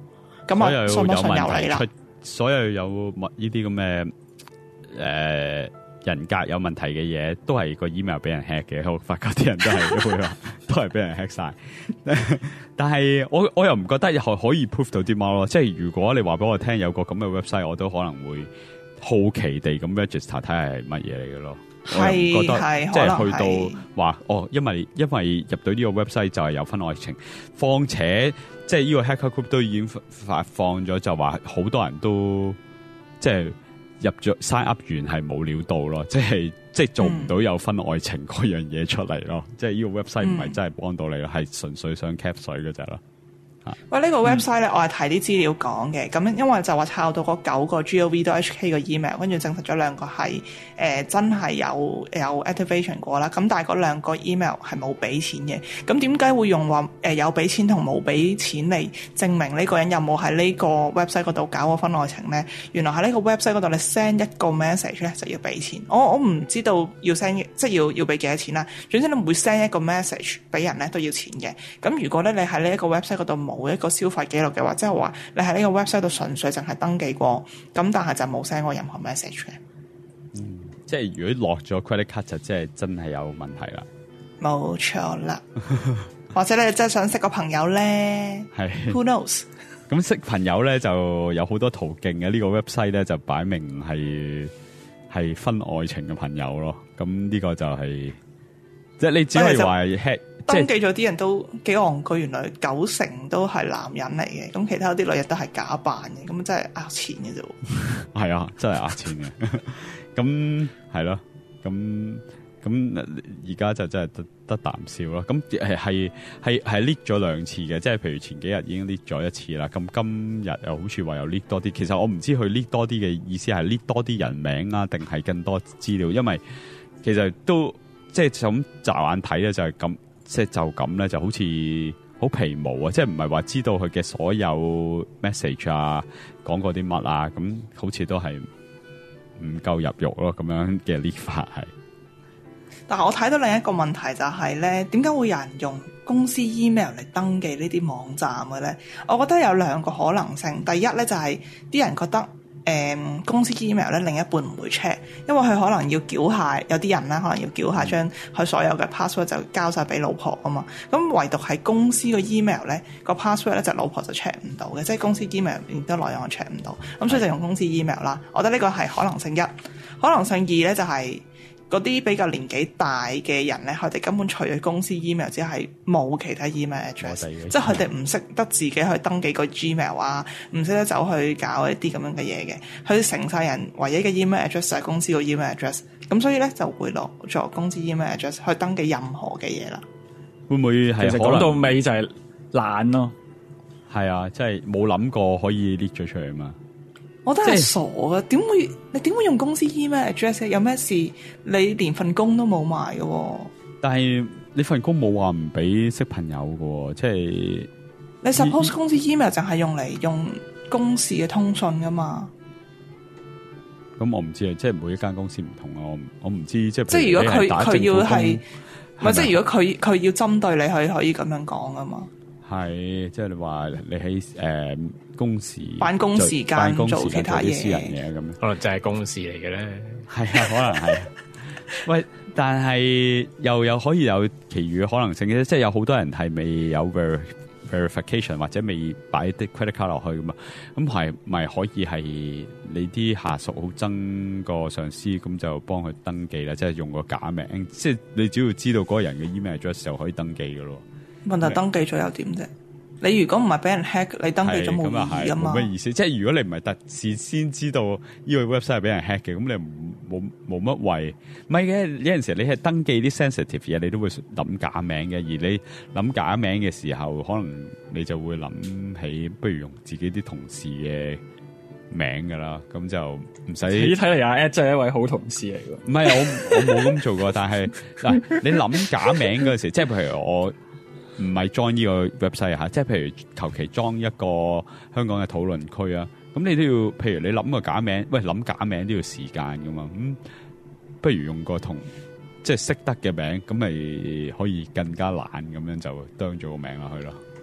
咁啊信不信由你啦。 所有有呢啲咁嘅誒人格有問題嘅嘢，都係個 email 俾人 hack 嘅。我發覺啲人都係會話，都係俾人 hack 晒。但係我我又唔覺得可可以 prove 到啲乜咯。即係如果你話俾我聽有個咁嘅 website，我都可能會好奇地咁 register 睇下係乜嘢嚟嘅咯。 係我又唔覺得係即係去到話哦，因為因為入到呢個 website 就係有婚外情，況且即係呢個 hacker group 都已經發放咗，就話好多人都即係入咗 sign up 完係冇料到咯，即係即係做唔到有婚外情嗰樣嘢出嚟咯，嗯、即係呢個 website 唔係真係幫到你咯，係、嗯、純粹想 cap 水嗰隻咯。 喂，呢、這個 website 咧，我係睇啲資料講嘅，咁因為就話抄到嗰九個 gov.hk 嘅 email， 跟住證實咗兩個係誒、呃、真係有有 activation 過啦，咁但係嗰兩個 email 係冇俾錢嘅，咁點解會用話誒、呃、有俾錢同冇俾錢嚟證明呢個人有冇喺呢個 website 嗰度搞過婚外情咧？原來喺呢個 website 嗰度，你 send 一個 message 咧就要俾錢。我我唔知道要 send 即係要要俾幾多錢啦。總之你每 send 一個 message 俾人咧都要錢嘅。咁如果咧你喺呢一個 website 嗰度冇冇一個消費記錄嘅話，即係話你喺呢個 website 度純粹淨係登記過，咁但係就冇 send 過任何 message 嘅。 嗯，即係如果落咗 credit card 就即係真係有問題啦。 冇錯啦，或者你真係想識個朋友咧，係 Who knows？ 咁識朋友咧就有好多途徑嘅，呢個 website 咧就擺明係係婚外情嘅朋友咯。咁呢個就係即係你只係話 head。登記咗啲人都幾戇居，原來九成都係男人嚟嘅，咁其他啲女人都係假扮嘅，咁真係呃錢嘅啫。係啊，真係呃錢嘅。咁係咯，咁咁而家就真係得得啖笑咯。咁係係係係 leak 咗兩次嘅，即係譬如前幾日已經 leak 咗一次啦。咁今日又好似話又 leak 多啲。其實我唔知佢 leak 多啲嘅意思係 leak 多啲人名啊，定係更多資料？因為其實都即係咁驟眼睇咧，就係咁。即係就咁咧，就好似好皮毛啊！即係唔係話知道佢嘅所有 message 啊，講過啲乜啊，咁好似都係唔夠入肉咯，咁樣嘅 leak 法係。 但係我睇到另一個問題就係、是、咧，點解會有人用公司 email 嚟登記呢啲網站嘅咧？我覺得有兩個可能性。第一咧就係、是、啲人覺得。誒、嗯、公司 email 咧，另一半唔會 check，因為佢可能要繳下，有啲人咧可能要繳下將佢所有嘅 password 就交晒俾老婆啊嘛。咁唯獨係公司個 email 咧，個 password 咧就老婆就 check 唔到嘅，即係公司 email 入邊啲內容我 check 唔到。咁所以就用公司 email 啦。我覺得呢個係可能性一，可能性二咧就係、是。嗰啲比較年紀大嘅人咧，佢哋根本除咗公司 email 之後係冇其他 email address，即係佢哋唔識得自己去登記個 Gmail 啊，唔識得走去搞一啲咁樣嘅嘢嘅。佢哋成世人唯一嘅 email address 就係公司個 email address， 咁所以咧就會落咗公司 email address 去登記任何嘅嘢啦。 會唔會係其實講到尾就係懶咯？係啊，即係冇諗過可以 leak 咗出嚟嘛。 我都係傻嘅，點會你點會用公司 email address？ 有咩事你連份工都冇埋嘅？ 但係你份工冇話唔俾識朋友嘅，即係你 suppose 公司 email 就係用嚟用公事嘅通訊噶嘛？ 咁我唔知啊，即係每一間公司唔同啊，我我唔知即係。 即係如果佢佢要係，唔係即係如果佢佢要針對你，佢可以咁樣講噶嘛？ 係，即係你話你喺誒、呃、公事辦公時間做其他嘢， 私人嘢咁， 可能就係公事嚟嘅咧。 係啊，可能係。喂，但係又有可以有其餘嘅可能性嘅，即係有好多人係未有 ver verification 或者未擺啲 credit card 落去噶嘛，咁係咪可以係你啲下屬好憎個上司，咁就幫佢登記啦，即係用個假名，即係你只要知道嗰個人嘅 email address 就可以登記噶咯。 問題登記咗又點啫？你如果唔係俾人 hack， 你登記咗冇意義啊嘛？ 冇乜意思。即係如果你唔係特事先知道呢個 website 係俾人 hack 嘅，咁你冇冇乜謂？唔係嘅，有陣時你係登記啲 sensitive 嘢，你都會諗假名嘅。而你諗假名嘅時候，可能你就會諗起，不如用自己啲同事嘅名噶啦。咁就唔使。 咦？睇嚟阿 Ed 真係一位好同事嚟㗎。 唔係我我冇咁做過，但係嗱，你諗假名嗰時，即係譬如我。唔係裝呢個 website 吓，即係譬如求其裝一個香港嘅討論區啊，咁你都要，譬如你諗個假名，喂諗假名都要時間噶嘛，咁、嗯、不如用個同即係識得嘅名，咁咪可以更加懶咁樣就當咗個名落去咯。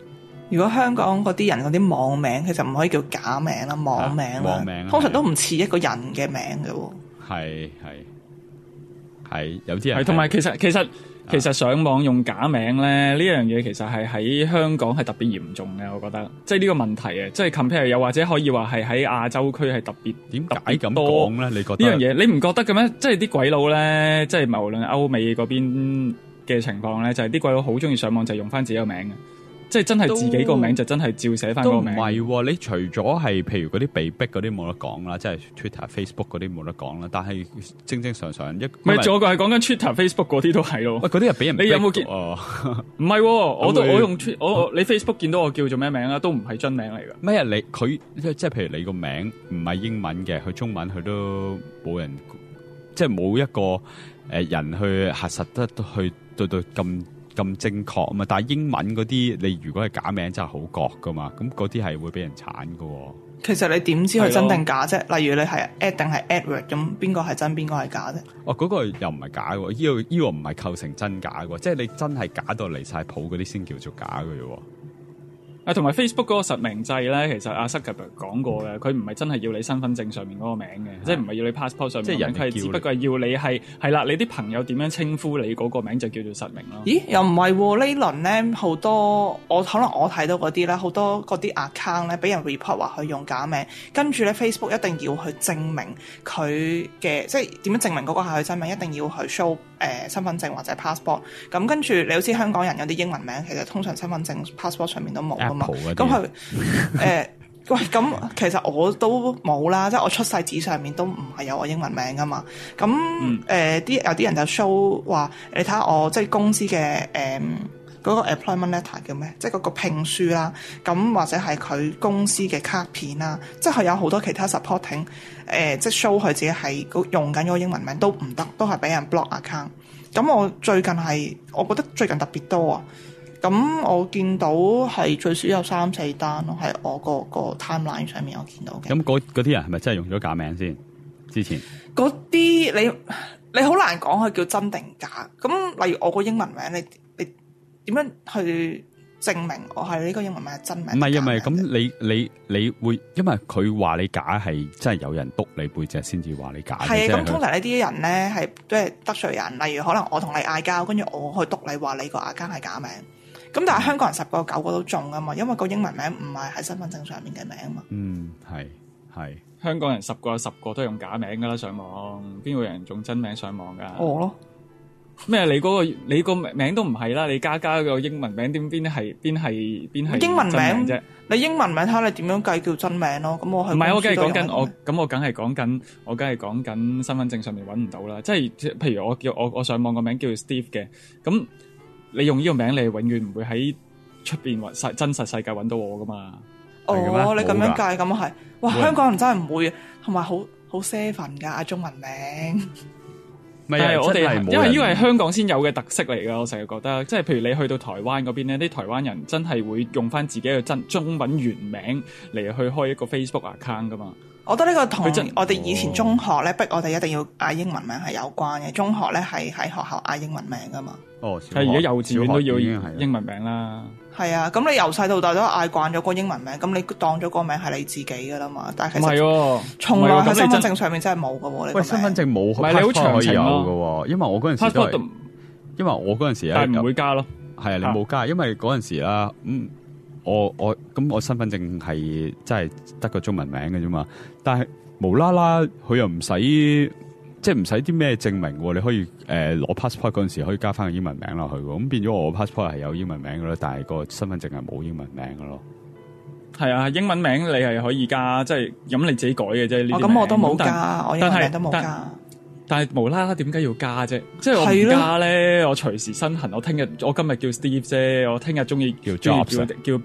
如果香港嗰啲人嗰啲網名，其實唔可以叫假名啦，網名啦， 啊、網名通常都唔似一個人嘅名嘅喎。 係係係有啲人係同埋其實其實其實上網用假名咧呢樣嘢其實係喺香港係特別嚴重嘅，我覺得即係呢個問題啊，即係 compare 又或者可以話係喺亞洲區係特別點解咁講咧？你覺得呢樣嘢你唔覺得嘅咩？即係啲鬼佬咧，即係無論歐美嗰邊嘅情況咧，就係、是、啲鬼佬好中意上網就用翻自己個名嘅。即係真係自己個名就真係照寫翻個名。 都唔係喎，你除咗係譬如嗰啲被逼嗰啲冇得講啦，即係 Twitter、Facebook 嗰啲冇得講啦。但係正正常常一唔係，仲有個係講緊 Twitter、Facebook 嗰啲都係咯。 喂，嗰啲係俾人逼。 你有冇見？ 哦， 唔係，我都我用我你 Facebook 見到我叫做咩名啊？都唔係真名嚟㗎。 咩啊？你佢即係譬如你個名唔係英文嘅，佢中文佢都冇人，即係冇一個誒人去核實得去對對咁。咁正確啊嘛，但係英文嗰啲你如果係假名真係好覺噶嘛，咁嗰啲係會俾人鏟噶。 其實你點知佢真定假啫？例如你係 Ed 定係 Edward 咁，邊個係真邊個係假啫？ 哦，嗰、嗰個又唔係假喎，呢、呢個呢、呢個唔係構成真假喎，即係你真係假到離晒譜嗰啲先叫做假嘅啫。 啊，同埋 Facebook 嗰個實名制咧，其實阿 Zuckerberg 講過嘅，佢唔係真係要你身份證上面嗰個名嘅，即係唔係要你 passport 上面，即係人係只不過係要你係係啦，你啲朋友點樣稱呼你嗰個名就叫做實名咯。 咦？又唔係喎？呢輪咧好多，我可能我睇到嗰啲咧，好多嗰啲 account 咧俾人 report 話佢用假名，跟住咧 Facebook 一定要去證明佢嘅，即係點樣證明嗰個係佢真名，一定要去 show 誒、呃、身份證或者 passport。咁跟住你好似香港人有啲英文名，其實通常身份證 passport 上面都冇。咁佢誒喂，咁其實我都冇啦，即係我出世紙上面都唔係有我英文名噶嘛。咁誒啲有啲人就 show 話，你睇下我即係公司嘅誒嗰個 employment letter 叫咩？即係嗰個聘書啦。咁或者係佢公司嘅卡片啦，即係佢有好多其他 supporting 誒、呃，即係 show 佢自己係用緊嗰個英文名都唔得，都係俾人 block account。咁我最近係我覺得最近特別多啊。咁我見到係最少有三四單咯，喺我個個 timeline 上面我見到嘅。 咁嗰嗰啲人係咪真係用咗假名先？之前嗰啲你你好難講佢叫真定假。咁例如我個英文名，你你點樣去證明我係呢個英文名係真名？ 唔係因為咁你你你會因為佢話你假係真係有人督你背脊先至話你假。 係啊，咁通常呢啲人咧係即係得罪人，例如可能我同你嗌交，跟住我去督你話你個 account係假名。咁但係香港人十個九個都中啊嘛，因為個英文名唔係喺身份證上面嘅名啊嘛。嗯， 係係。 香港人十個有十個都用假名噶啦，上網邊會有人用真名上網噶？ 我咯。 咩？你嗰、嗰個你個名都唔係啦，你加加個英文名點邊係邊係邊係英文名啫？ 你英文名睇下你點樣計叫真名咯？咁我係唔係我梗係講緊我咁我梗係講緊我梗係講緊身份證上面揾唔到啦。即係譬如我叫我我上網個名叫 Steve 嘅咁。你用呢個名，你永遠唔會喺出邊或實真實世界揾到我噶嘛？ 哦，你咁樣計咁係，哇！香港人真係唔會，同埋好好 seven 噶中文名。 但係我哋因為呢個係香港先有嘅特色嚟噶，我成日覺得，即係譬如你去到台灣嗰邊咧，啲台灣人真係會用翻自己嘅真中文原名嚟去開一個 Facebook account 噶嘛。 我覺得呢個同我哋以前中學咧逼我哋一定要嗌英文名係有關嘅。中學咧係喺學校嗌英文名噶嘛。 哦， 係而家幼稚園都要英文名啦。係啊，咁你由細到大都嗌慣咗個英文名，咁你當咗個名係你自己噶啦嘛。但係其實從來喺身份證上面真係冇噶喎。 喂，身份證冇， 唔係你好長情咯。因為我嗰陣時都係，因為我嗰陣時咧， 但係唔會加咯。 係啊，你冇加，因為嗰陣時啦，嗯。我我咁我身份證係真係得個中文名嘅啫嘛，但係無啦啦佢又唔使即係唔使啲咩證明，你可以誒攞、呃、passport 嗰陣時可以加翻個英文名落去，咁變咗我 passport 係有英文名嘅咯，但係個身份證係冇英文名嘅咯。 係啊，英文名你係可以加，即係咁你自己改嘅啫。呢啲名咁我都冇加，我英文名都冇加。 但係無啦啦點解要加啫？即係我唔加咧，我隨時身痕。我聽日我今日叫 Steve 啫，我聽日中意叫 Jobs 叫叫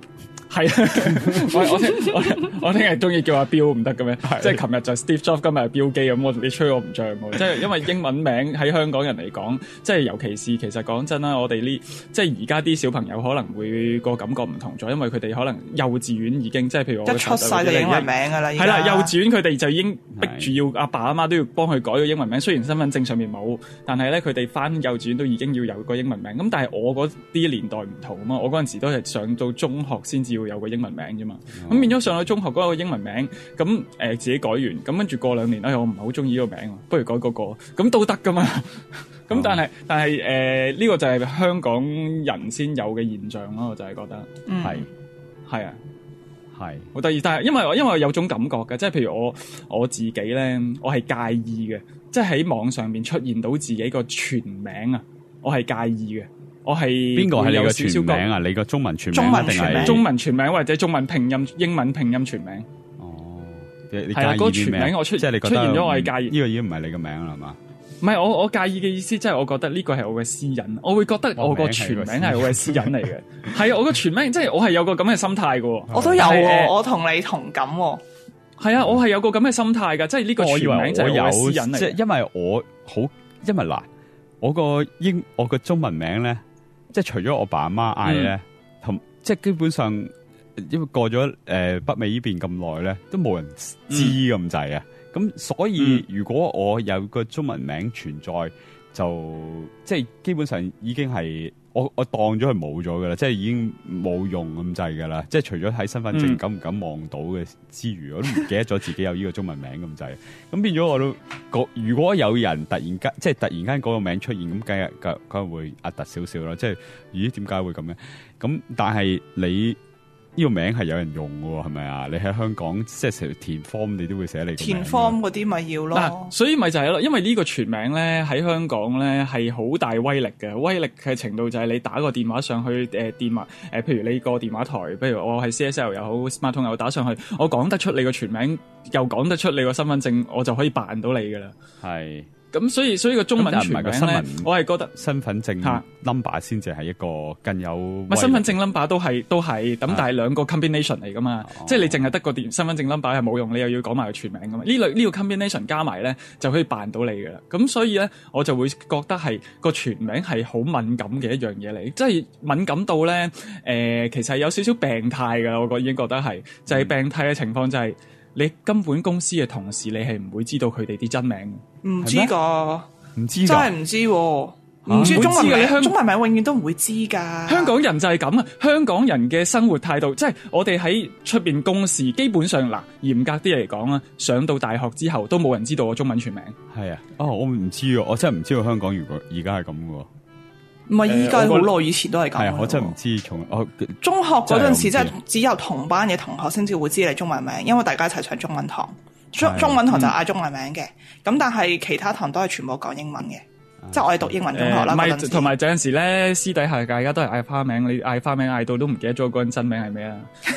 係啊，我我聽我我聽日中意叫阿標唔得嘅咩？即係琴日就 Steve Jobs， 今日係標基咁，我你吹我唔脹喎。即係因為英文名喺香港人嚟講，即係尤其是其實講真啦，我哋呢即係而家啲小朋友可能會個感覺唔同咗，因為佢哋可能幼稚園已經即係譬如我一出世就英文名㗎啦。 係啦，幼稚園佢哋就已經逼住要阿爸阿媽都要幫佢改個英文名，雖然身份證上面冇，但係咧佢哋返幼稚園都已經要有個英文名。咁但係我嗰啲年代唔同啊嘛，我嗰陣時都係上到中學先至要有個英文名啫嘛。咁、嗯、變咗上到中學嗰個英文名，咁誒、呃、自己改完，咁跟住過兩年，哎我唔係好中意呢個名，不如改嗰、那個，咁都得噶嘛。咁、嗯、但係但係誒呢個就係香港人先有嘅現象咯，我就係覺得係係、嗯、啊係好得意。但係因為因為我有種感覺嘅，即係譬如我我自己咧，我係介意嘅，即係喺網上面出現到自己個全名啊，我係介意嘅。我係邊個係你個全名啊？你個中文全名定係中文全名或者中文拼音、英文拼音全名？ 哦，係啦，嗰、那個全名我出即係你出現咗，我係介意。 呢個已經唔係你個名啦，係嘛？ 唔係我我介意嘅意思，即係我覺得呢個係我嘅私隱，我會覺得我個全名係我嘅私隱嚟嘅。係啊，我個全名即係我係有個咁嘅心態嘅。 我都有喎，我同你同感。 係啊，我係有個咁嘅心態㗎，即係呢個全名就係我嘅私隱嚟。 即係因為我好，因為嗱，我個英我個中文名咧。即係除咗我爸阿媽嗌咧，同、嗯、即係基本上，因為過咗誒、呃、北美呢邊咁耐咧，都冇人知咁滯啊。咁、嗯、所以如果我有個中文名存在，就即係基本上已經係我我當咗佢冇咗噶啦，即係已經冇用咁滯噶啦。即係除咗喺身份證敢唔敢望到嘅之餘，嗯、我都唔記得咗自己有呢個中文名咁滯。咁變咗我都，如果有人突然間即係突然間嗰個名出現，咁梗係梗梗會壓突少少啦。即係咦點解會咁嘅？咁但係你。呢、這個名係有人用嘅，係咪啊？你喺香港即係成填 form，你都會寫你填 form 嗰啲咪要咯。 嗱，所以咪就係咯，因為呢個全名咧喺香港咧係好大威力嘅，威力嘅程度就係你打個電話上去，誒、呃、電話誒、呃，譬如你個電話台，譬如我係 C S L 又好 Smart 通又打上去，我講得出你個全名，又講得出你個身份證，我就可以辦到你噶啦。係。咁所以所以個中文全名咧，我係覺得身份證 number 先至係一個更有。 咪身份證 number 都係都係，咁但係兩個 combination 嚟噶嘛，哦、即係你淨係得個電身份證 number 係冇用，你又要講埋個全名噶嘛？呢類呢個 combination 加埋咧就可以辦到你噶啦。咁所以咧，我就會覺得係個全名係好敏感嘅一樣嘢嚟，即係敏感到咧，誒、呃，其實係有少少病態噶，我覺已經覺得係，就係、是、病態嘅情況就係、是。你根本公司嘅同事，你係唔會知道佢哋啲真名， 唔知噶， 唔知真係唔知，唔知中文名，香中文名永遠都唔會知噶。 香港人就係咁啊！香港人嘅生活態度，即係我哋喺出邊公事，基本上嗱，嚴格啲嚟講啊，上到大學之後都冇人知道我中文全名。 係啊，哦，我唔知啊，我真係唔知道香港如果而家係咁嘅。 唔係依家好耐以前都係咁。 係啊，我真係唔知從我中學嗰陣時，即係只有同班嘅同學先至會知你中文名，因為大家一齊上中文堂。中中文堂就嗌中文名嘅，咁、嗯、但係其他堂都係全部講英文嘅，即係我哋讀英文中學啦。唔係， 同埋有陣時咧，私底下大家都係嗌花名，你嗌花名嗌到都唔記得咗嗰個人真名係咩啊？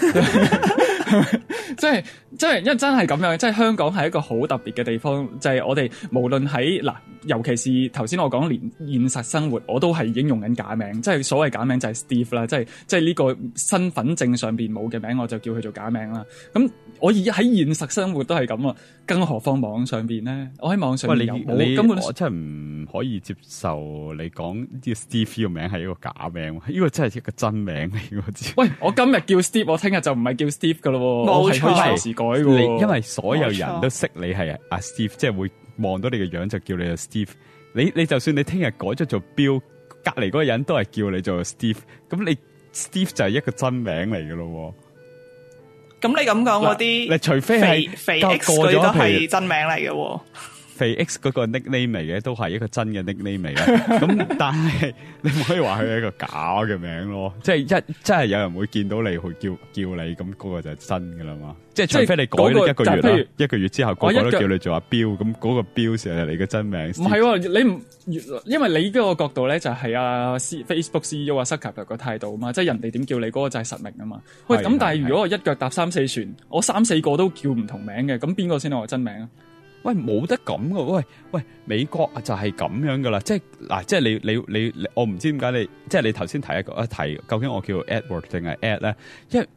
即係即係，因為真係咁樣，即係香港係一個好特別嘅地方，就係、是、我哋無論喺嗱，尤其是頭先我講連現實生活，我都係已經用緊假名，即係所謂假名就係 Steve 啦，即係即係呢個身份證上邊冇嘅名，我就叫佢做假名啦。咁我而喺現實生活都係咁啊，更何況網上邊咧？我喺網上邊有冇根本我真係唔可以接受你講呢個 Steve 個名係一個假名，呢、這個真係一個真名嚟。我知。 喂，我今日叫 Steve，我聽日就唔係叫 Steve 噶咯， 冇錯， 隨時改嘅。 因為所有人都識你係阿 Steve，即係會望到你嘅樣就叫你做 Steve。你你就算你聽日改咗做 Bill，隔籬嗰個人都係叫你做 Steve。咁你 Steve 就係一個真名嚟嘅咯。 咁你咁講嗰啲， 你除非係肥 X 嗰啲都係真名嚟嘅。 肥 X 嗰個 nickname 嚟嘅，都係一個真嘅 nickname 嚟嘅。咁但係你唔可以話佢係一個假嘅名咯。即係一真係有人會見到你去叫叫你，咁嗰個就係真噶啦嘛。即係除非你改咗一個月啦、那個，一個月之後個個都叫你做阿標，咁嗰個標先係你嘅真名。 唔係、啊，你唔因為你嗰個角度咧，就係啊 Facebook C E O 啊 Zuckerberg 個態度啊嘛，即係人哋點叫你嗰、那個就係實名啊嘛。喂，咁但係如果我一腳踏三四船，我三四個都叫唔同名嘅，咁邊個先係我真名啊？ 喂，冇得咁噶，喂喂，美國就係咁樣噶啦，即係嗱，即係你你你，你我唔知點解你，即係你頭先提一個一提，究竟我叫 Edward 定係 Ed 咧？因為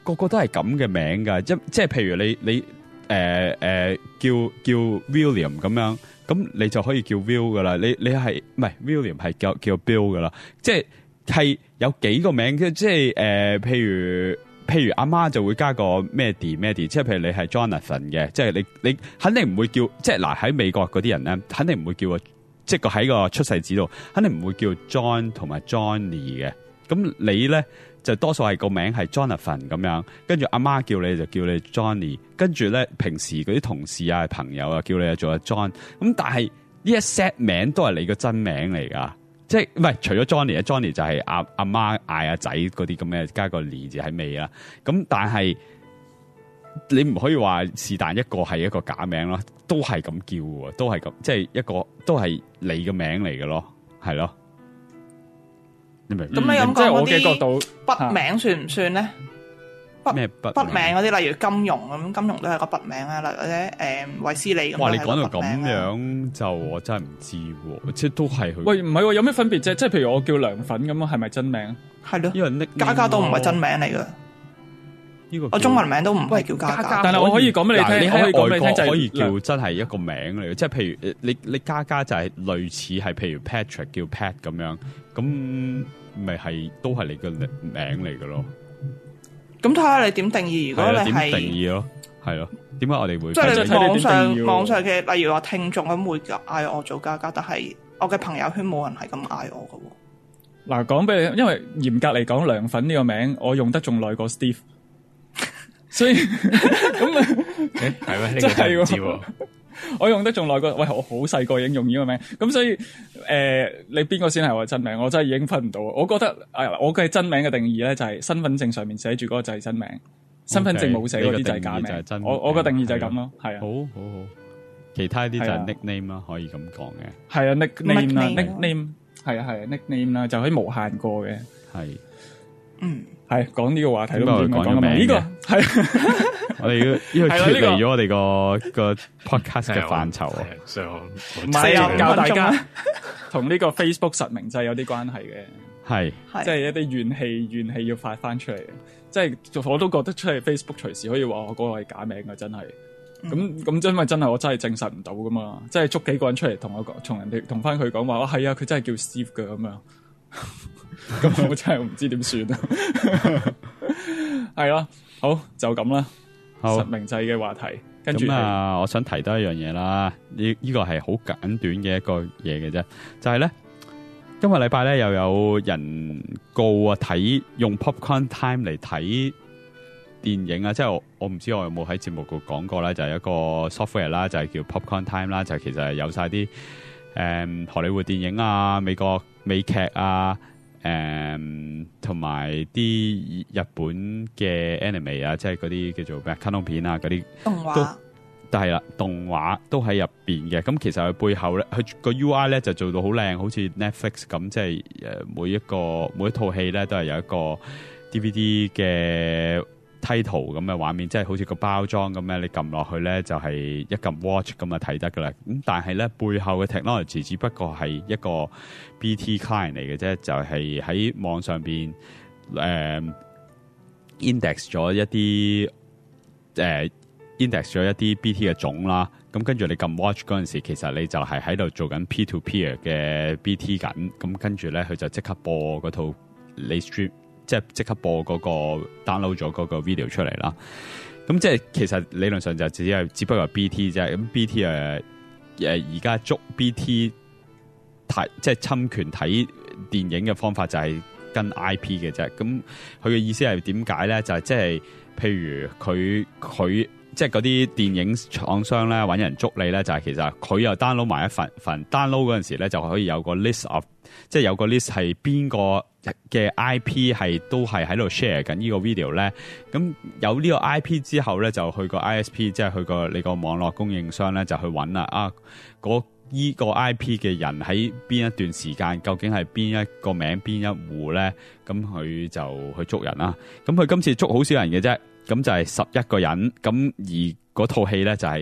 個個都係咁嘅名㗎，即即係譬如你你誒誒、呃呃、叫叫 William 咁樣，咁你就可以叫 Will 噶啦。你你係唔係 William 係叫叫 Bill 噶啦？即係係有幾個名，即係誒、呃，譬如譬如阿媽就會加個咩 D 咩 D， 即係譬如你係 Jonathan 嘅，即係你你肯定唔會叫，即係嗱喺美國嗰啲人咧，肯定唔會叫個，即係個喺個出世紙度，肯定唔會叫 John 同埋 Johnny 嘅。咁你咧就多數係個名係 Jonathan 咁樣，跟住阿媽叫你就叫你 Johnny， 跟住咧平時嗰啲同事啊朋友啊叫你做阿 John， 咁但係呢一 set 名都係你個真名嚟噶，即係唔係除咗 Johnny 啊 Johnny 就係阿阿媽嗌阿仔嗰啲咁嘅加個字字喺尾啦，咁但係你唔可以話是但一個係一個假名咯，都係咁叫喎，都係咁，即係一個都係你嘅名嚟嘅咯，係咯。你明？ 咁你咁即係講我嘅角度， 筆名算唔算咧？ 咩筆筆名嗰啲，例如金庸咁，金庸都係個筆名啊，或者誒衛斯理咁。 哇！你講到咁樣就我真係唔知喎，即係都係佢。 喂，唔係喎，有咩分別啫？即係譬如我叫涼粉咁啊，係咪真名？ 係咯， 因為家家都唔係真名嚟噶。 呢個我中文名都唔係叫家家， 但係我可以講俾你聽， 你喺外國可可以叫真係一個名嚟嘅，即係譬如你你家家就係類似係譬如 Patrick 叫 Pat 咁樣，咁咪係都係你嘅名嚟嘅咯。 咁睇下你點定義？如果你係點定義咯，係咯？點解我哋會即係你網上網上嘅， 嘅， 例如話聽眾咁會嗌我做家家，但係我嘅朋友圈冇人係咁嗌我嘅。 嗱，講俾你，因為嚴格嚟講，涼粉呢個名我用得仲耐過 Steve。所以咁啊， 係咩？呢真個真係唔知係喎。 我用得仲耐過，喂，我好細個已經用呢個名，咁所以誒、呃，你邊個先係我真名？我真係已經分唔到。我覺得誒，我嘅真名嘅定義咧就係身份證上面寫住嗰個就係真名，身份證冇寫嗰啲就係假名。我我個定義就係咁咯，係啊。 好好好，其他啲就係 nickname 啦，可以咁講嘅。 係啊 ，nickname 啦 nickname ，nickname 係啊係啊 nickname 啦，就可以無限過嘅。 係， 嗯。 係講呢個話題都唔知講講咩，呢個係我哋要呢個脫離咗我哋個個 podcast 嘅範疇啊！ 唔係啊，教大家同呢個 Facebook 實名制有啲關係嘅， 係即係一啲怨氣怨氣要發翻出嚟嘅，即係我都覺得出嚟 Facebook 隨時可以話我嗰個係假名嘅，真係咁咁，因為真係我真係證實唔到噶嘛，即係捉幾個人出嚟同我講，同人哋同翻佢講話，哦係啊，佢真係叫 Steve 噶咁樣。咁我真係唔知點算啊！係咯，好就咁啦。實名制嘅話題，跟住啊，我想提多一樣嘢啦。呢呢個係好簡短嘅一個嘢嘅啫，就係咧，今個禮拜咧又有人告啊，睇用 Popcorn Time 嚟睇電影啊，即係我我唔知我有冇喺節目度講過啦，就係一個 software 啦，就係叫 Popcorn Time 啦，就其實係有晒啲誒荷里活電影啊、美國美劇啊。誒，同埋啲日本嘅 anime 啊，即係嗰啲叫做咩卡通片啊，嗰啲動畫， 都係啦，動畫都喺入邊嘅。咁其實佢背後咧，佢個 U I 咧就做到好靚，好似 Netflix 咁，即係誒每一個每一套戲咧都係有一個 D V D 嘅 title 咁嘅畫面，即係好似個包裝咁樣，你撳落去咧就係一撳 watch 咁啊睇得噶啦。咁但係咧背後嘅 technology 只不過係一個 B T client 嚟嘅啫，就係、是、喺網上邊誒、呃、index 咗一啲誒、呃、index 咗一啲 B T 嘅種啦。咁跟住你撳 watch 嗰陣時，其實你就係喺度做緊 peer to peer 嘅 B T 緊。咁跟住咧，佢就即刻播嗰套你 stream。即係即刻播嗰個 download 咗嗰個 video 出嚟啦，咁即係其實理論上就只係只不過係 B T 啫，咁 B T 誒誒而家捉 B T 睇即係侵權睇電影嘅方法就係跟 I P 嘅啫，咁佢嘅意思係點解咧？就係即係譬如佢佢即係嗰啲電影廠商咧搵人捉你咧，就係、是、其實佢又 download 埋一份份 download 嗰陣時咧就可以有個 list of 即係有個 list 係邊個嘅 I P 係都係喺度 share 緊呢個 video 咧，咁有呢個 I P 之後咧，就去個 I S P， 即係去個你個網絡供應商咧，就去揾啦啊！嗰依個 I P 嘅人喺邊一段時間，究竟係邊一個名邊一戶咧？咁佢就去捉人啦。咁佢今次捉好少人嘅啫，咁就係十一個人。咁而嗰套戲咧就係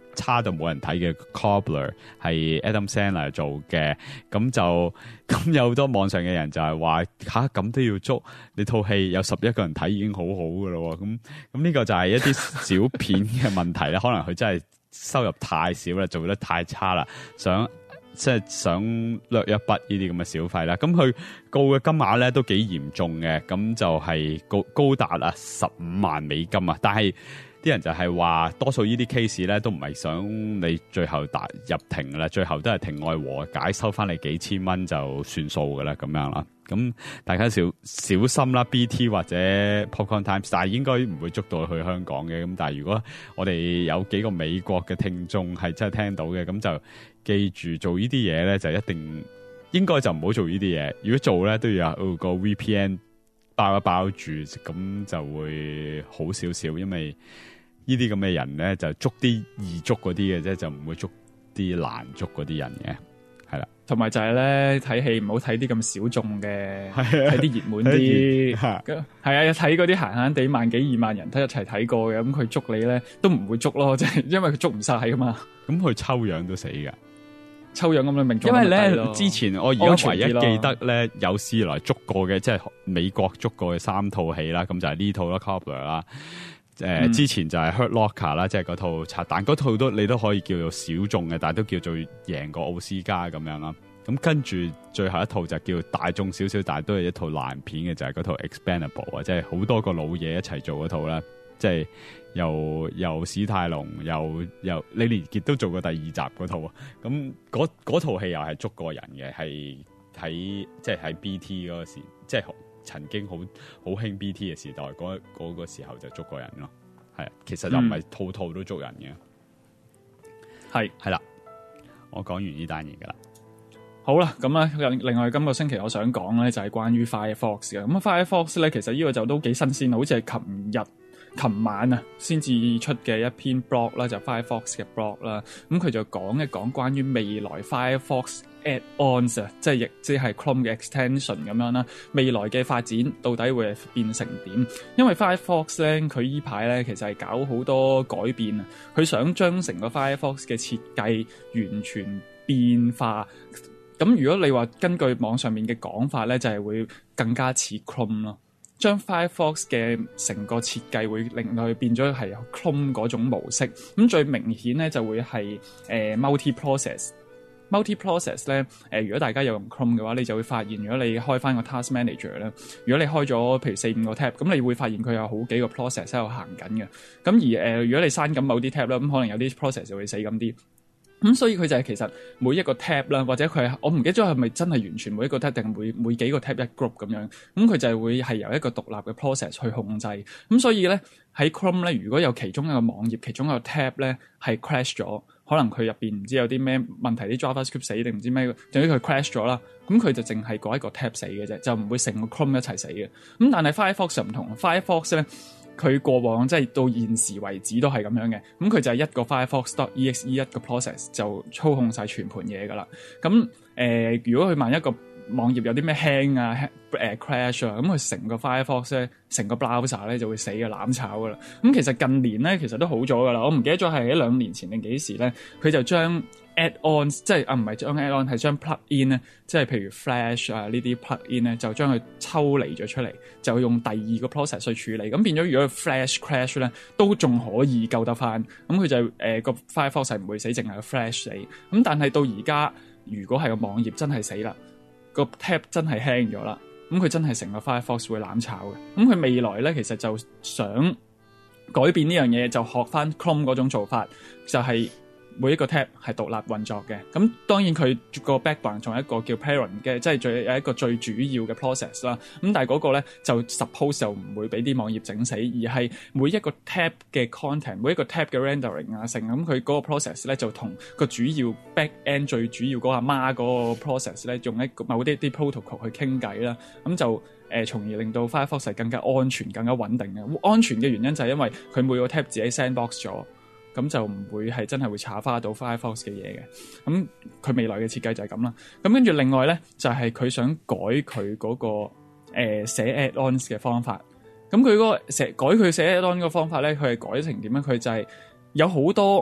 差到冇人睇嘅 Cobbler 係 Adam Sandler 做嘅，咁就咁有好多網上嘅人就係話吓咁都要捉你套戲有十一個人睇已經好好噶咯，咁咁呢個就係一啲小片嘅問題啦，可能佢真係收入太少啦，做得太差啦，想即係想掠一筆呢啲咁嘅小費啦，咁佢告嘅金額咧都幾嚴重嘅，咁就係高高達啊十五萬美金啊，但係啲人就係話多數呢啲 case 咧都唔係想你最後打入庭啦，最後都係庭外和解，收翻你幾千蚊就算數噶啦，咁樣啦。咁大家小小心啦 ，B T 或者 Popcorn Times， 但係應該唔會捉到去香港嘅。咁但係如果我哋有幾個美國嘅聽眾係真係聽到嘅，咁就記住做呢啲嘢咧，就一定應該就唔好做呢啲嘢。如果做咧，都要有個 V P N 包一包住，咁就會好少少。因為呢啲咁嘅人咧，就捉啲易捉嗰啲嘅啫，就唔會捉啲難捉嗰啲人嘅。係啦，同埋就係咧睇戲唔好睇啲咁小眾嘅，睇啲熱門啲，係啊，睇嗰啲閒閒地萬幾二萬人都一齊睇過嘅，咁佢捉你咧都唔會捉咯，即係因為佢捉唔晒噶嘛。咁佢抽樣都死噶，抽樣咁你命中。因為咧之前我而家唯一記得咧有史以來捉過嘅，即係美國捉過嘅三套戲啦，咁就係呢套啦 Cobbler 啦。誒、呃嗯、之前就係 Hurt Locker 啦，即係嗰套拆彈，嗰套都你都可以叫做小眾嘅，但係都叫做贏過奧斯卡咁樣啦。咁跟住最後一套就叫大眾少少，但係都係一套爛片嘅，就係、是、嗰套 Expendable 啊，即係好多個老嘢一齊做嗰套啦。即係又又史泰龍，又又李連杰都做過第二集嗰套啊。咁嗰嗰套戲又係捉過人嘅，係喺即係喺 B T 嗰個時，即係。曾經好好興 B T 嘅時代，嗰、嗰個時候就捉過人咯，係其實就唔係套套都捉人嘅，係係啦。我講完呢單嘢噶啦，好啦，咁咧另外今個星期我想講咧就係關於 Firefox 嘅，咁 Firefox 咧其實呢個就都幾新鮮，好似係琴日。琴晚啊，先至出嘅一篇 blog 啦，就 Firefox 嘅 blog 啦。咁佢就講一講關於未來 Firefox add-ons 啊，即係亦即係 Chrome 嘅 extension 咁樣啦。未來嘅發展到底會變成點？因為 Firefox 咧，佢依排咧其實係搞好多改變啊。佢想將成個 Firefox 嘅設計完全變化。咁如果你話根據網上面嘅講法咧，就係、是、會更加似 Chrome 咯。將 Firefox 嘅成個設計會令到佢變咗係有 Chrome 嗰種模式，咁最明顯咧就會係誒、呃、multi-process。multi-process 咧，誒、呃、如果大家有用 Chrome 嘅話，你就會發現，如果你開翻個 Task Manager 咧，如果你開咗譬如四五個 tab，咁你會發現佢有好幾個 process 喺度行緊嘅。咁而誒、呃，如果你刪緊某啲 tab 啦，咁可能有啲 process 就會死咁啲。咁、嗯、所以佢就係其實每一個 tab 啦，或者佢係我唔記得咗係咪真係完全每一個 tab 定每每幾個 tab 一 group 咁樣，咁佢就係會係由一個獨立嘅 process 去控制。咁所以咧喺 Chrome 咧，如果有其中一個網頁其中一個 tab 咧係 crash 咗，可能佢入邊唔知有啲咩問題，啲 JavaScript 死定唔知咩，總之佢 crash 咗啦，咁佢就淨係嗰一個 tab 死嘅啫，就唔會成個 Chrome 一齊死嘅。咁但係 Firefox 就唔同 ，Firefox 咧。佢過往即係到現時為止都係咁樣嘅，咁佢就係一個 Firefox.exe 一個 process 就操控晒全盤嘢噶啦。咁誒、呃，如果佢萬一個網頁有啲咩 hang 啊、誒 crash 啊，咁佢成個 Firefox 咧，成個 browser 咧就會死嘅攬炒噶啦。咁其實近年咧其實都好咗噶啦，我唔記得咗係喺兩年前定幾時咧，佢就將 add-ons 即係啊唔係將 add-on 係將 plug-in 咧，即係譬如 Flash 啊呢啲 plug-in 咧，就將佢抽離咗出嚟，就用第二個 process 去處理。咁變咗如果佢 Flash crash 咧，都仲可以救得翻。咁佢就誒個、呃、Firefox 係唔會死，淨係個 Flash 死。咁但係到而家，如果係個網頁真係死啦，個 tab 真係 hang 咗啦，咁佢真係成個 Firefox 會攬炒嘅。咁佢未來咧其實就想改變呢樣嘢，就學翻 Chrome 嗰種做法，就係、是。每一個 tab 係獨立運作嘅，咁當然佢個 background 仲有一個叫 parent 嘅，即係最有一個最主要嘅 process 啦。咁但係嗰個咧就 suppose 就唔會俾啲網頁整死，而係每一個 tab 嘅 content， 每一個 tab 嘅 rendering 啊，成咁佢嗰個 process 咧就同個主要 back end 最主要嗰個阿媽嗰個 process 咧用一個某啲啲 protocol 去傾偈啦，咁就誒、呃、從而令到 Firefox 係更加安全、更加穩定嘅。安全嘅原因就係因為佢每個 tab 自己 sandbox 咗。咁就唔會係真係會查花到 Firefox 嘅嘢嘅，咁佢未來嘅設計就係咁啦。咁跟住另外咧，就係、是、佢想改佢嗰、那個誒、呃、寫 add-ons 嘅方法。咁佢嗰個寫改佢寫 add-on 嘅方法咧，佢係改成點樣？佢就係有好多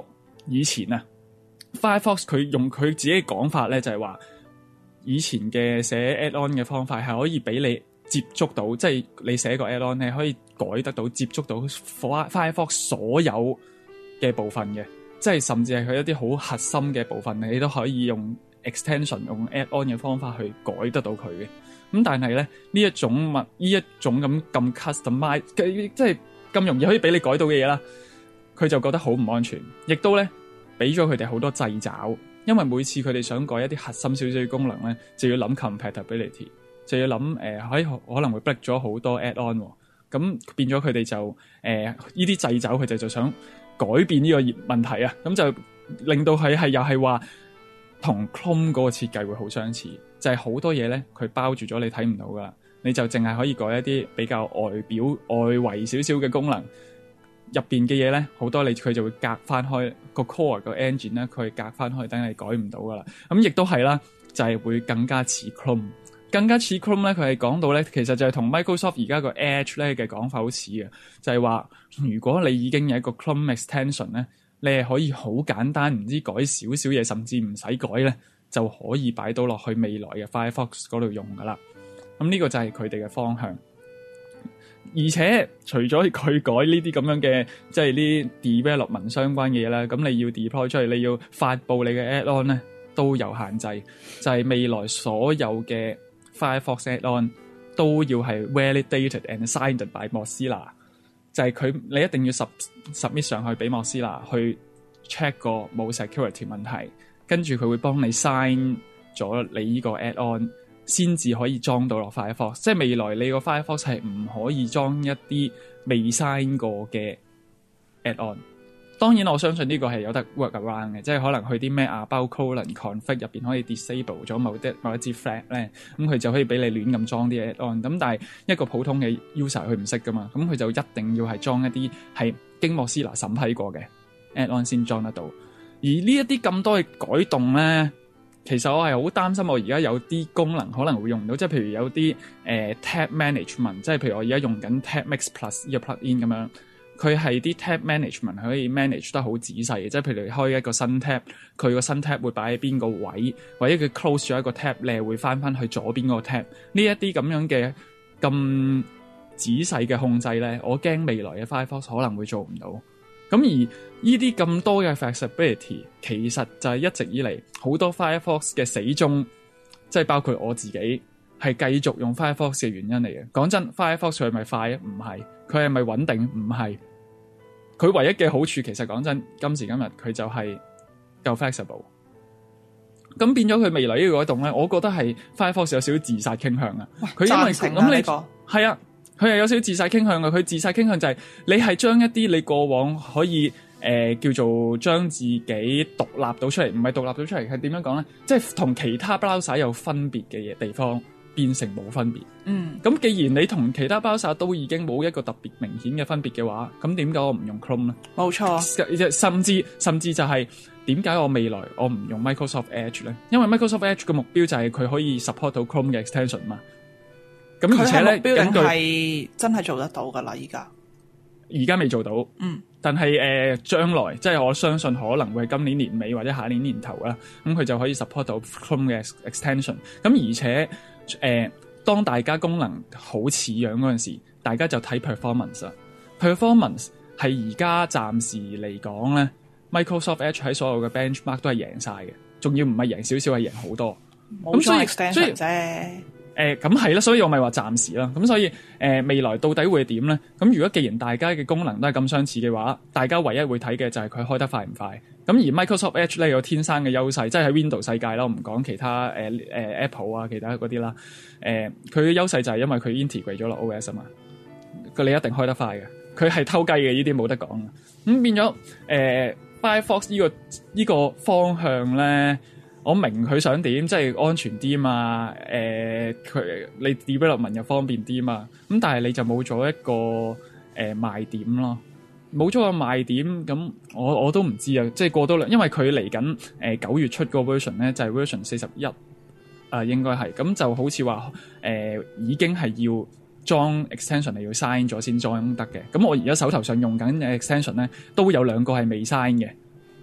以前啊 Firefox 佢用佢自己嘅講法咧，就係話以前嘅寫 add-on 嘅方法係可以俾你接觸到，即係你寫個 add-on 咧可以改得到接觸到 Firefox 所有嘅部分嘅，即係甚至係佢一啲好核心嘅部分，你都可以用 extension 用 add-on 嘅方法去改得到佢嘅。咁但係咧呢一種物呢一種咁咁 customize 即係咁容易可以俾你改到嘅嘢啦，佢就覺得好唔安全，亦都咧俾咗佢哋好多掣肘，因為每次佢哋想改一啲核心少少嘅功能咧，就要諗 compatibility， 就要諗誒喺可能會 break 咗好多 add-on， 咁變咗佢哋就誒呢啲掣肘，佢哋就想改變呢個問題啊，咁就令到佢係又係話同 Chrome 嗰個設計會好相似，就係、是、好多嘢咧佢包住咗你睇唔到噶啦，你就淨係可以改一啲比較外表外圍少少嘅功能，入邊嘅嘢咧好多你佢就會隔翻開個 core 個 engine 咧，佢隔翻開等你改唔到噶啦。咁亦都係啦，就係、是、會更加似 Chrome， 更加似 Chrome 咧，佢係講到咧，其實就係同 Microsoft 而家個 Edge 咧嘅講法好似嘅，就係、是、話如果你已經有一個 Chrome extension 咧，你係可以好簡單，唔知改少少嘢，甚至唔使改咧，就可以擺到落去未來嘅 Firefox 嗰度用噶啦。咁呢個就係佢哋嘅方向。而且除咗佢改呢啲咁樣嘅，即係啲 development 相關嘅嘢啦，咁你要 deploy 出嚟，你要發布你嘅 add-on 咧，都有限制。就係、是、未來所有嘅 Firefox add-on 都要係 validated and signed by Mozilla。就係佢你一定要 sub submit 上去俾莫斯拿去 check 過冇 security 問題，跟住佢會幫你 sign 咗你呢個 add-on 先至可以裝到落 Firefox。即係未來你個 Firefox 係唔可以裝一啲未 sign 過嘅 add-on。當然我相信呢個係有得 work around 嘅，即係可能去啲咩 about colon config 入邊可以 disable 咗某啲某一支 flag 咧，咁佢就可以俾你亂咁裝啲 add-on。咁但係一個普通嘅 user 佢唔識噶嘛，咁佢就一定要係裝一啲係經莫斯拿審批過嘅 add-on 先裝得到。而呢一啲咁多嘅改動咧，其實我係好擔心我而家有啲功能可能會用唔到，即係譬如有啲誒、呃、tab management， 即係譬如我而家用緊 tab mix plus 呢個 plugin 咁樣。佢係啲 tab management 可以 manage 得好仔細嘅，即係譬如你開一個新 tab， 佢個新 tab 會擺喺邊個位，或者佢 close 咗一個 tab， 你係會翻翻去左邊嗰個 tab。呢一啲咁樣嘅咁仔細嘅控制咧，我驚未來嘅 Firefox 可能會做唔到。咁而呢啲咁多嘅 flexibility， 其實就係一直以嚟好多 Firefox 嘅死忠，即係包括我自己係繼續用 Firefox 嘅原因嚟嘅。講真 ，Firefox 係咪快啊？唔係。佢係咪穩定？唔係。佢唯一嘅好處，其實講真，今時今日佢就係夠 flexible。咁變咗佢未來呢個改動咧，我覺得係 Firefox 有少少自殺傾向啊。佢因為咁你係啊，佢係有少少自殺傾向嘅。佢自殺傾向就係你係將一啲你過往可以誒、呃、叫做將自己獨立到出嚟，唔係獨立到出嚟係點樣講咧？即係同其他 browser 有分別嘅嘢地方。變成冇分別。嗯，咁既然你同其他 browser 都已經冇一個特別明顯嘅分別嘅話，咁點解我唔用 Chrome 咧？冇錯，甚至甚至就係點解我未來我唔用 Microsoft Edge 咧？因為 Microsoft Edge 嘅目標就係佢可以 support 到 Chrome 嘅 extension 嘛。咁而且咧，根據係真係做得到㗎啦，而家而家未做到。嗯，但係誒、呃、將來即係我相信可能會係今年年尾或者下年年頭啦。咁佢就可以 support 到 Chrome 嘅 extension。咁而且誒、呃，當大家功能好似樣嗰陣時，大家就睇 performance 啦。performance 係而家暫時嚟講咧 ，Microsoft Edge 喺所有嘅 benchmark 都係贏晒嘅，仲要唔係贏少少，係贏好多。咁所以所以誒，咁係啦，所以我咪話暫時啦。咁所以誒、呃，未來到底會點咧？咁如果既然大家嘅功能都係咁相似嘅話，大家唯一會睇嘅就係佢開得快唔快。咁而 Microsoft Edge 咧有天生嘅優勢，即係喺 Windows 世界啦，我唔講其他誒誒、呃呃、Apple 啊，其他嗰啲啦。誒佢嘅優勢就係因為佢 integrate 咗落 O S 啊嘛，佢你一定開得快嘅。佢係偷雞嘅，呢啲冇得講。咁變咗誒、呃、Firefox 呢、這個呢、這個方向咧，我明佢想點，即係安全啲嘛。誒、呃、佢你 development 又方便啲嘛。咁但係你就冇咗一個誒、呃、賣點咯。冇咗個賣點，咁我我都唔知啊！即係過多兩，因為佢嚟緊誒九月出個 version 咧，就係 version 四十一啊，應該係咁就好似話誒已經係要裝 extension 嚟要 sign 咗先裝得嘅。咁我而家手頭上用緊嘅 extension 咧，都有兩個係未 sign 嘅。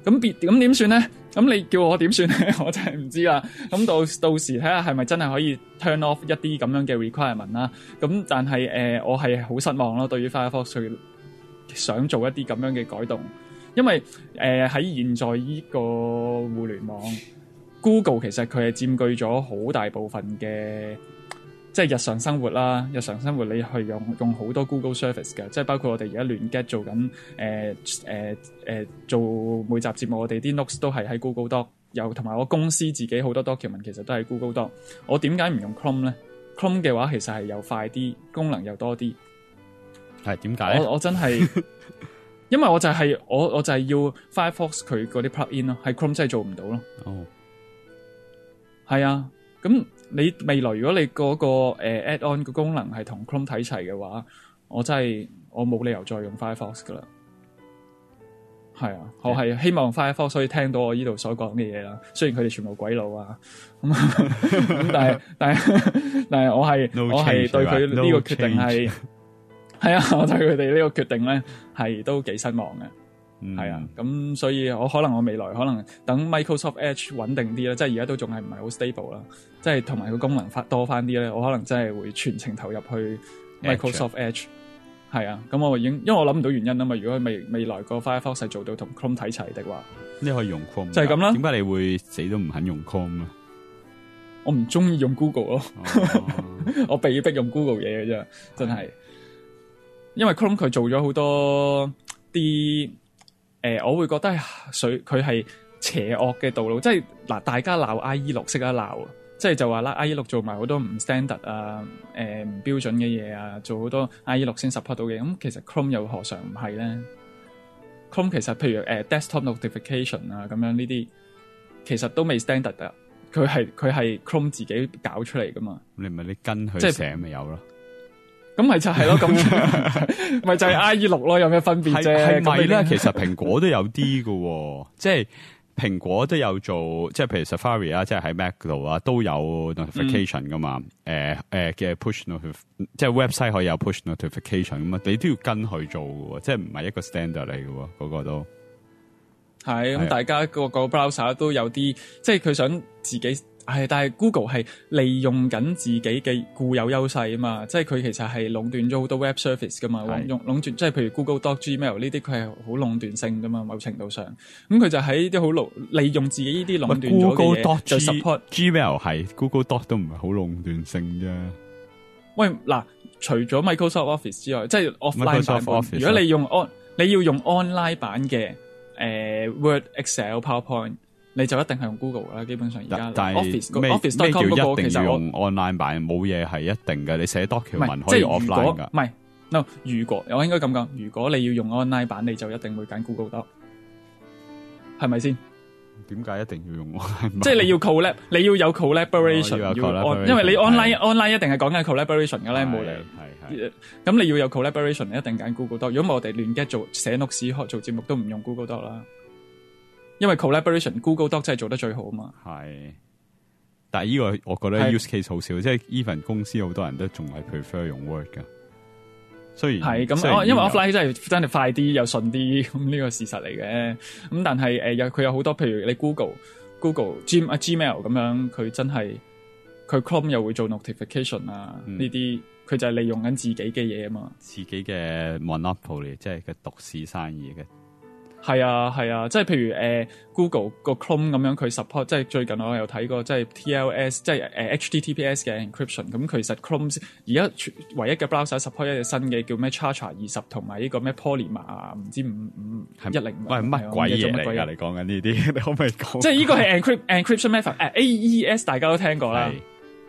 咁別咁點算咧？咁你叫我點算咧？我真係唔知啦。咁到到時睇下係咪真係可以 turn off 一啲咁樣嘅 requirement 啦。咁但係誒、呃，我係好失望咯，對於 Firefox 去想做一啲咁樣嘅改動，因為誒喺、呃、現在呢個互聯網 ，Google 其實佢係佔據咗好大部分嘅。即係日常生活啦，日常生活你去用用好多 Google Service 嘅，即係包括我哋而家亂 get 做緊誒誒誒做每集節目，我哋啲 notes 都係喺 Google Doc， 又同埋我公司自己好多 document 其實都係 Google Doc。我點解唔用 Chrome 咧 ？Chrome 嘅話其實係又快啲，功能又多啲。 係點解？ 我我真係因為我就係、是、我我就係要 Firefox 佢嗰啲 plug in 咯，喺 Chrome 真係做唔到咯。 哦， 係啊，咁。你未來如果你嗰、那個、呃、add-on 嘅功能係同 Chrome 睇齊嘅話，我真係我冇理由再用 Firefox 噶啦。係啊，我係希望 Firefox 可以聽到我呢度所講嘅嘢啦。雖然佢哋全部鬼佬啊，咁咁但係但係但係我係 no 我係對佢呢個決定係係 no 啊，我對佢哋呢個決定咧係都幾失望嘅。係、嗯、啊，咁所以我可能我未來可能等 Microsoft Edge 穩定啲啦，即係而家都仲係唔係好 stable 啦，即係同埋個功能發多翻啲咧，我可能真係會全程投入去 Microsoft Edge。係啊，咁我已經因為我諗唔到原因啊嘛，如果未未來個 Firefox 係做到同 Chrome 睇齊的話， 你可以用 Chrome 就係咁啦。 點解你會死都唔肯用 Chrome 啊？ 我唔中意用 Google 咯，哦、我被逼用 Google 嘢嘅啫，真係。因為 Chrome 佢做咗好多啲。誒、呃，我會覺得係水，佢係邪惡嘅道路，即係嗱，大家鬧 I E 六識得鬧，即係就話啦 I E 六做埋好多唔 standard 啊，誒、呃、唔標準嘅嘢啊，做好多 I E 六先 support 到嘅，咁其實 Chrome 又何嘗唔係咧 ？Chrome 其實譬如誒、呃、desktop notification 啊咁樣呢啲，其實都未 standard 噶，佢係佢係 Chrome 自己搞出嚟噶嘛。 你唔係你跟佢寫咪有咯？ 咁咪就係咯，咁咪就係 I E 六咯，有咩分別啫？ 係咪咧？其實蘋果都有啲嘅，即係蘋果都有做，即係譬如 Safari 啊，即係喺 Mac 度啊，都有 notification 噶嘛。誒誒嘅 push notification，即係 website 可以有 push notification 咁啊，你都要跟佢做嘅，即係唔係一個 standard 嚟嘅，嗰個都係咁。大家個個 browser 都有啲，即係佢想自己。係，但係 Google 係利用緊自己嘅固有優勢啊嘛，即係佢其實係壟斷咗好多 web service 噶嘛，用壟斷，即係譬如 Google Doc、Gmail 呢啲，佢係好壟斷性噶嘛，某程度上，咁佢就喺啲好利用自己呢啲壟斷咗嘅嘢，就 support Gmail 係 Google Doc 都唔係好壟斷性啫。喂， 嗱，除咗 Microsoft Office 之外，即係 offline 版本，如果你用 on，你要用 online 版嘅誒、呃、Word、Excel、PowerPoint。你就一定係用 Google 啦，基本上而家。但係 Office 咩 Office 咩叫一定要用 online 版？冇嘢係一定嘅，你寫 document 可以 offline 㗎。 唔係 no， 如果我應該咁講，如果你要用 online 版，你就一定會揀 Google Doc， 係咪先？ 點解一定要用 online 版？ 即係你要 collab， 你要有 collaboration，、哦、要, 有 collaboration 要因為你 online online 一定係講緊 collaboration 嘅咧，冇理。係係。咁你要有 collaboration， 一定揀 Google Doc。如果唔係我哋亂 get 做寫 notes 做節目都唔用 Google Doc 啦。因為 collaboration Google Doc 真係做得最好啊嘛，係， 但係呢個我覺得 use case 好少，即係 even 公司好多人都仲係 prefer 用 Word 噶。雖然係咁，因為 offline 真係真係快啲又順啲，咁呢個事實嚟嘅。咁但係誒有佢有好多，譬如你 Google Google G 啊 Gmail 咁樣，佢真係佢 Chrome 又會做 notification 啊呢啲，佢、嗯、就係利用緊自己嘅嘢啊嘛，自己嘅 monopoly 即係嘅獨市生意嘅。係啊係啊，即係譬如誒、呃、Google 個 Chrome 咁樣佢 support， 即係最近我有睇過，即係 T L S， 即係誒 H T T P S 嘅 encryption。咁其實 Chrome 而家唯一嘅 browser support 一隻新嘅叫咩 Chartra 二十同埋呢個咩 Polymer 唔知五五一零。喂，乜鬼嘢嚟㗎？你講緊呢啲，你可唔可以講？即係呢個係 encrypt encryption method， 誒、uh, A E S 大家都聽過啦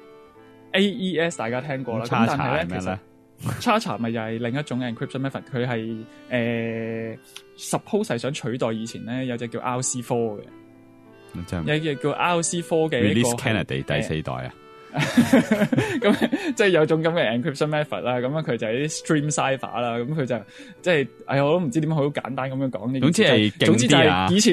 ，A E S 大家聽過啦。咁但係咧，其實 Chartra 咪又係另一種 encryption method， 佢係誒 suppose 係想取代以前咧有隻叫 R C 四嘅，有隻叫 R C 四嘅 Release Canada 第四代啊。咁即係有種咁嘅 encryption method 啦，咁樣佢就係啲 stream cipher 啦，咁佢就即係，哎我都唔知點好簡單咁樣講呢。總之係，總之就係以前嗱，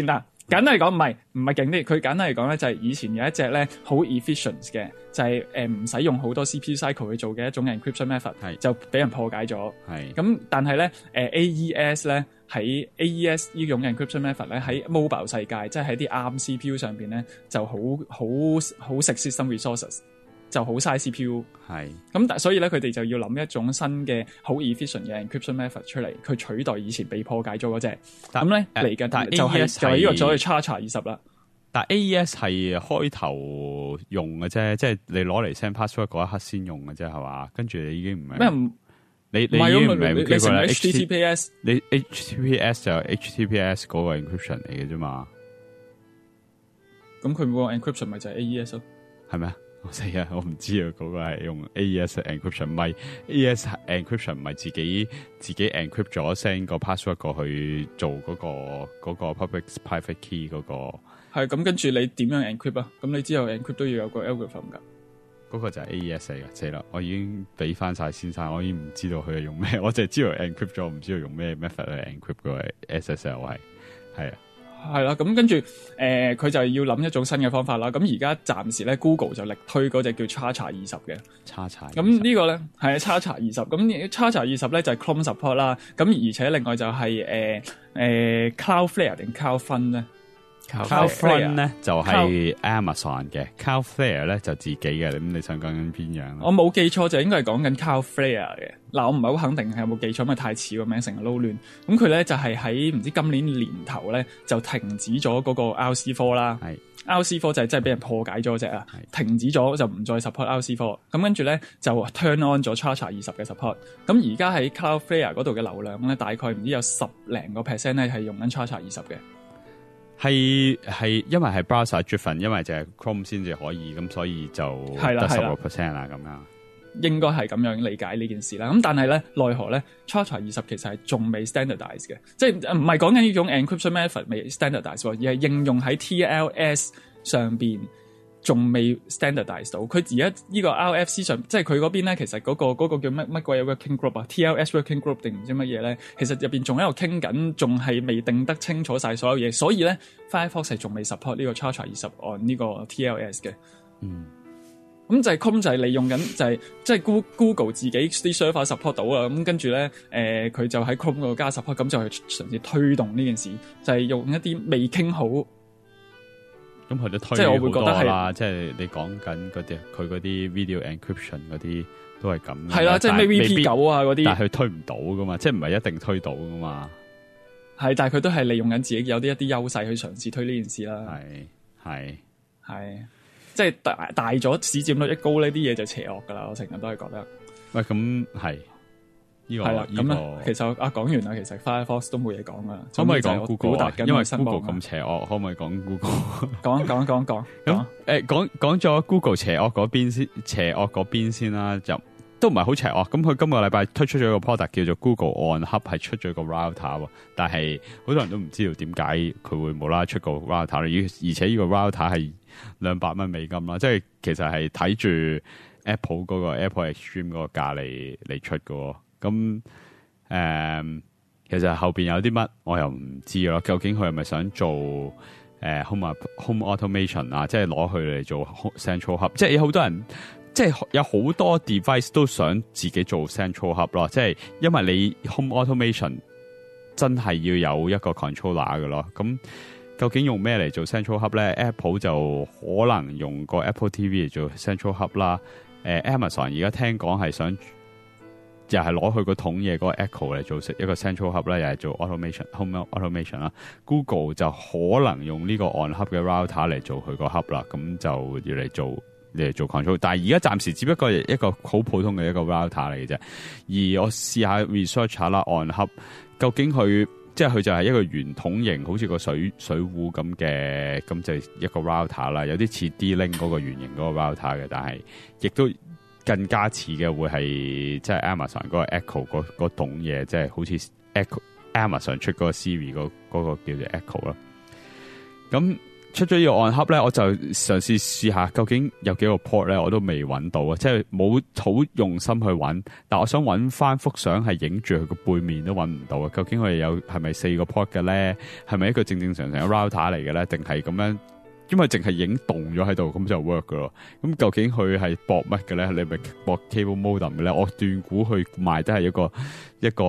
簡單嚟講唔係唔係勁啲，佢簡單嚟講咧就係以前有一隻咧好 efficient 嘅，就係誒唔使用好多 C P U cycle 去做嘅一種 encryption method， 就俾人破解咗。係咁，但係咧誒 A E S 咧喺 A E S 呢種 encryption method 咧喺 mobile 世界，即係喺啲 A R M C P U 上邊咧就好好好食 system resources。就好嘥 C P U， 係咁，但所以咧，佢哋就要諗一種新嘅好 efficient 嘅 encryption method 出嚟，佢取代以前被破解咗嗰隻。咁咧嚟緊就係、是、就係、是、呢個所謂 Charger 二十啦。 但 A E S 係開頭用嘅啫，即係你攞嚟 send password 嗰一刻先用嘅啫，係嘛？跟住你已經唔係咩唔你你已經唔係你成 H T T P S， 你 H T T P S 就係 H T T P S 嗰個 encryption 嚟嘅啫嘛。 咁佢個 encryption 咪就係 A E S 咯？係咪啊？ 我死啊！我唔知啊，嗰個係用 A E S encryption， 唔係 A E S encryption， 唔係自己自己 encrypt 咗 send 個 password 過去做嗰、嗰個嗰、嗰個 public private key 嗰、嗰個。 係咁，跟住你點樣 encrypt 啊？咁你之後 encrypt 都要有個 algorithm 噶。 嗰個就係 A E S 嚟噶，死啦！我已經俾翻晒先生，我已經唔知道佢係用咩，我淨係知道 encrypt 咗，唔知道用咩 method 去 encrypt 嗰個 S S L 係係啊。 係啦，咁跟住誒，佢、呃、就要諗一種新嘅方法啦。咁而家暫時咧 ，Google 就力推嗰隻叫 Charger 二十嘅 Charger。咁呢個咧係 Charger 二十，咁 Charger 二十咧就係 Chrome support 啦。咁而且另外就係誒誒 Cloudflare 定 Cloudfront 咧 ，Cloudfront 咧就係 Amazon 嘅 ，Cloudflare 咧就自己嘅。咁你想講緊邊樣？ 我冇記錯就應該係講緊 Cloudflare 嘅。嗱，我唔係好肯定係有冇記錯，因為太似個名成日撈亂。咁佢咧就係喺唔知今年年頭咧就停止咗嗰個 R C 四啦。係 R C 四就係真係俾人破解咗隻啊，停止咗就唔再 support R C 四。咁跟住咧就 turn on 咗 Charger 二十嘅 support。咁而家喺 Cloudflare 嗰度嘅流量咧，大概唔知有十零個 percent 咧係用緊 Charger 二十嘅。 係係因為係 browser driven，因為就係 Chrome 先至可以，咁所以就得十個 percent 啦咁樣。 應該係咁樣理解呢件事啦。咁但係咧，奈何咧 Charger 二十其實係仲未 standardize 嘅，即係唔係講緊呢種 encryption method 未 standardize，而係應用喺 T L S 上邊仲未 standardize 到。佢而家呢個 R F C 上，即係佢嗰邊咧，其實嗰、嗰個嗰個叫乜乜鬼嘢 working group 啊 ，T L S working group 定唔知乜嘢咧，其實入邊仲喺度傾緊，仲係未定得清楚晒所有嘢，所以咧 Firefox 係仲未 support 呢個 Charger 二十按呢個 T L S 嘅。嗯。咁就係 Chrome 就係利用緊就係即係 Google 自己啲 server support 到啊，咁跟住咧誒佢就喺 Chrome 嗰度加 support， 咁就去嘗試推動呢件事，就係、是、用一啲未傾好，咁佢都推好多啦。即係你講緊嗰啲佢嗰啲 video encryption 嗰啲都係咁。係啦，即係咩 V P 九啊嗰啲，但係佢推唔到噶嘛，即係唔係一定推到噶嘛。係，但係佢都係利用緊自己有啲一啲優勢去嘗試推呢件事啦。係係係。即係大大咗市佔率一高呢啲嘢就邪惡噶啦，我成日都係覺得。喂，咁係呢個係啦，咁、這、咧、個、其實啊講完啦，其實 Firefox 都冇嘢講噶。可唔可以講 Google 啊？因為 Google 咁邪惡，可唔可以講 Google？講講講講咁誒，講講咗 Google 邪惡嗰邊先，邪惡嗰邊先啦，就都唔係好邪惡。咁佢今個禮拜推出咗個 product 叫做 Google On Hub， 係出咗個 router， 但係好多人都唔知道點解佢會冇啦啦出個 router， 而且呢個 router 係兩百蚊美金啦，即係其實係睇住 Apple 嗰個 Apple Extreme 嗰個價嚟嚟出嘅。咁誒、嗯，其實後邊有啲乜我又唔知咯。究竟佢係咪想做誒、呃、home home automation 啊？即係攞佢嚟做 central hub？即係有好多人，即係有好多 device 都想自己做 central hub 咯。即係因為你 home automation 真係要有一個 controller 嘅咯。咁究竟用咩嚟做 Central Hub 咧 ？Apple 就可能用個 Apple T V 嚟做 Central Hub 啦。誒、呃、Amazon 而家聽講係想又係攞佢個桶嘢嗰個 Echo 嚟做一個 Central Hub 啦，又係做 automation home automation 啦。Google 就可能用呢個 On Hub 嘅 router 嚟做佢個 hub 啦，咁就要嚟做嚟做 control。但係而家暫時只不過係一個好普通嘅一個 router 嚟嘅啫。而我試下 research 下啦 ，On Hub 究竟佢。即係佢就係一個圓筒形，好似個水水壺咁嘅，咁就一個 router 啦，有啲似 D-Link 嗰個圓形嗰個 router 嘅，但係亦都更加似嘅會係即係 Amazon 嗰個 Echo 嗰嗰棟嘢，即係好似 Echo Amazon 出嗰個 Siri 嗰嗰個叫做 Echo 啦。咁出咗呢個暗盒咧，我就嘗試試下究竟有幾個 port 咧，我都未揾到啊！即係冇好用心去揾，但我想揾翻幅相係影住佢個背面都揾唔到啊！究竟佢哋有係咪四個 port 嘅咧？係咪一個正正常常嘅 router 嚟嘅咧？定係咁樣？因為淨係影動咗喺度，咁就 work 噶咯。咁究竟佢係駁乜嘅咧？你咪駁 cable modem 嘅咧？我斷估佢賣都係一個一個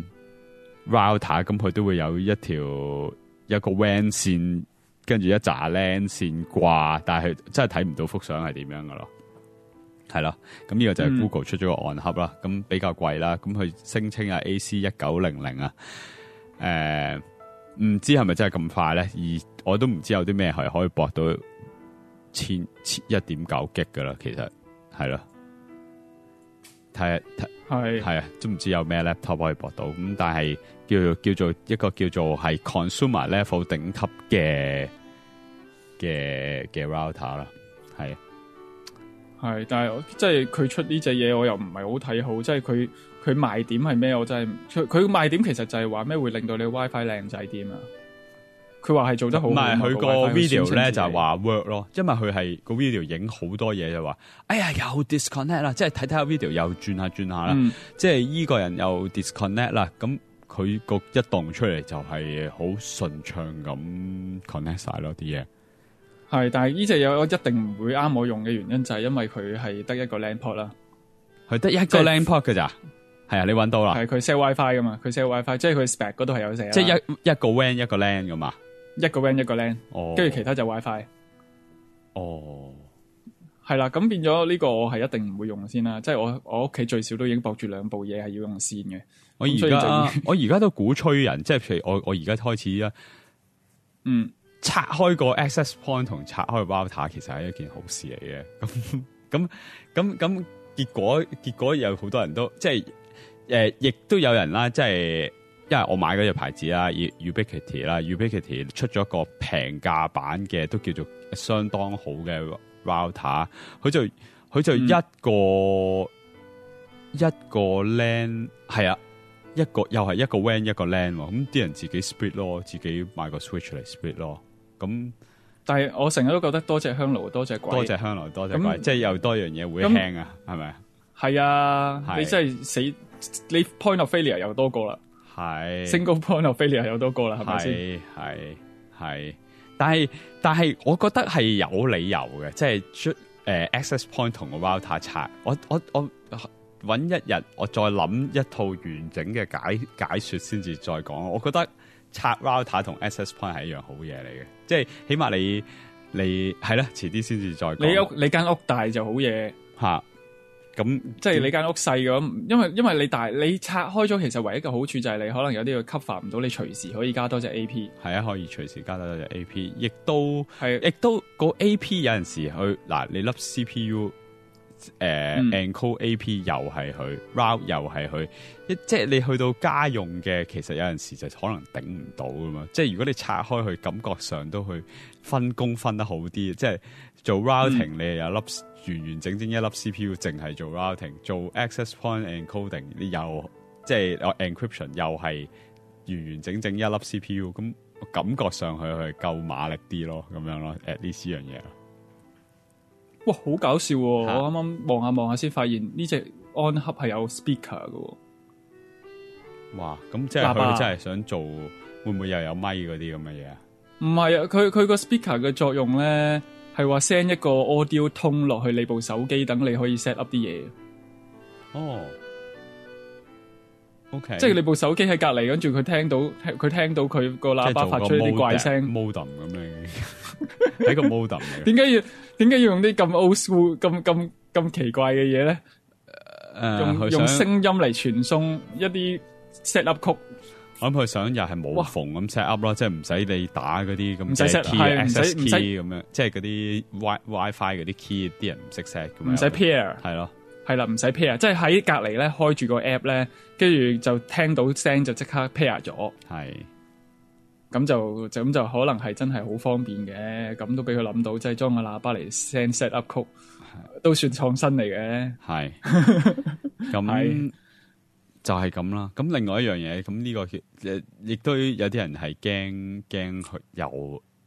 router，咁佢都會有一條一個 W A N 線。跟住一紮 LAN 線掛，但係真係睇唔到幅相係點樣噶咯，係咯。咁呢個就係 Google 出咗個暗盒啦，咁、嗯、比較貴啦。咁佢聲稱啊 A C 一九零零啊，誒、呃，唔知係咪真係咁快咧？而我都唔知有啲咩係可以駁到千千一點九 G 噶啦，其實係咯。睇睇係係啊，都唔知有咩 laptop 可以駁到。咁但係叫做叫做一個叫做係 consumer level 頂級嘅嘅嘅 router 啦，係係。但係即係佢出呢隻嘢，我又唔係好睇好。即係佢佢賣點係咩？我真係佢賣點其實就係話咩會令到你 WiFi 靚仔啲嘛。佢話係做得好，唔係佢個 video 咧就係話 work 咯，因為佢係個 video 影好多嘢就話，哎呀又 disconnect 啦，即係睇睇下 video 又轉下轉下啦，嗯、即係依個人又 disconnect 啦，咁佢個一動出嚟就係好順暢咁 connect 晒咯啲嘢。係，但係呢隻嘢我一定唔會啱我用嘅原因就係因為佢係得一個 LAN port 啦，佢得一個 LAN port 㗎咋。係啊，你揾到啦。係佢 set WiFi 噶嘛，佢 set WiFi，即係佢 spec 嗰度係有寫。即係一一個 W A N 一個 LAN 噶嘛。一個 W A N 一個 LAN，哦，跟住其他就 WiFi。哦，係啦，咁變咗呢個我係一定唔會用先啦。即係我我屋企最少都已經駁住兩部嘢係要用線嘅。我而家我而家都鼓吹人，即係譬如我我而家開始啦，嗯，拆開個 access point 同拆開個 router 其實係一件好事嚟嘅。咁咁咁咁結果結果有好多人都即係誒，亦、呃、都有人啦，即係。因為我買嗰隻牌子啦 ，Ubiquiti 啦 ，Ubiquiti 出咗個平價版嘅，都叫做相當好嘅 router。佢就佢就一個、嗯、一個 LAN 係啊，一個又係一個 W A N 一個 LAN 喎。咁啲人自己 split 咯，自己買個 switch 嚟 split 咯。咁但係我成日都覺得多隻香爐多隻鬼，多隻香爐多隻鬼，即係又多樣嘢會輕啊，係咪啊？係啊，你真係死，你 point of failure 又多個啦。係 single point of failure 有多個啦，係咪先？係係，但係但係，我覺得係有理由嘅，即係出誒 access point 同個 router 拆。我我我揾一日，我再諗一套完整嘅解解說先至再講。我覺得拆 router 同 access point 係一樣好嘢嚟嘅，即係起碼你你係啦，遲啲先至再講。你屋你間屋大就好嘢吓。咁即係你間屋細咁，因為因為你大你拆開咗，其實唯一嘅好處就係你可能有啲嘢 cover 唔到，你隨時可以加多隻 A P。係啊，可以隨時加多隻 A P， 亦都係，亦都個 A P 有陣時去嗱，你粒 C P U 誒、呃嗯、encode A P 又係佢 route 又係佢，即係你去到家用嘅，其實有陣時就可能頂唔到噶嘛。即係如果你拆開去，感覺上都去分工分得好啲，即係做 routing、嗯、你有粒。完完整整一粒 C P U 淨係做 routing， 做 access point encoding， 你又即係 encryption 又係完完整整一粒 C P U， 咁感覺上去係夠馬力啲咯，咁樣咯 at least 呢樣嘢。哇，好搞笑喎、啊！我啱啱望下望下先發現呢隻安盒係有 speaker 嘅。哇，咁即係佢真係想做，會唔會又有咪嗰啲咁嘅嘢啊？唔係啊，佢佢個 speaker 嘅作用咧。係話 send 一個 audio 通落去你部手機，等你可以 set up 啲嘢。哦、oh. ，OK， 即係你部手機喺隔籬，跟住佢聽到，佢聽到佢個喇叭發出啲怪聲 modem 咁樣，係個 modem 嚟。點解要點解要用啲咁 old school、咁咁咁奇怪嘅嘢咧？誒，用用聲音嚟傳送一啲 set up 曲。我諗佢想又係無縫咁 set up 咯，即係唔使你打嗰啲咁嘅 key、access key 咁樣，即係嗰啲 wi WiFi 嗰啲 key， 啲人唔識 set 咁樣。唔使 pair， 係咯，係啦，唔使 pair， 即係喺隔籬咧開住個 app 咧，跟住就聽到聲就即刻 pair 咗。係，咁就就咁就可能係真係好方便嘅，咁都俾佢諗到，即係裝個喇叭嚟 send set up 曲，都算創新嚟嘅。係，咁。就係咁啦，咁另外一樣嘢，咁呢個誒亦都有啲人係驚驚佢又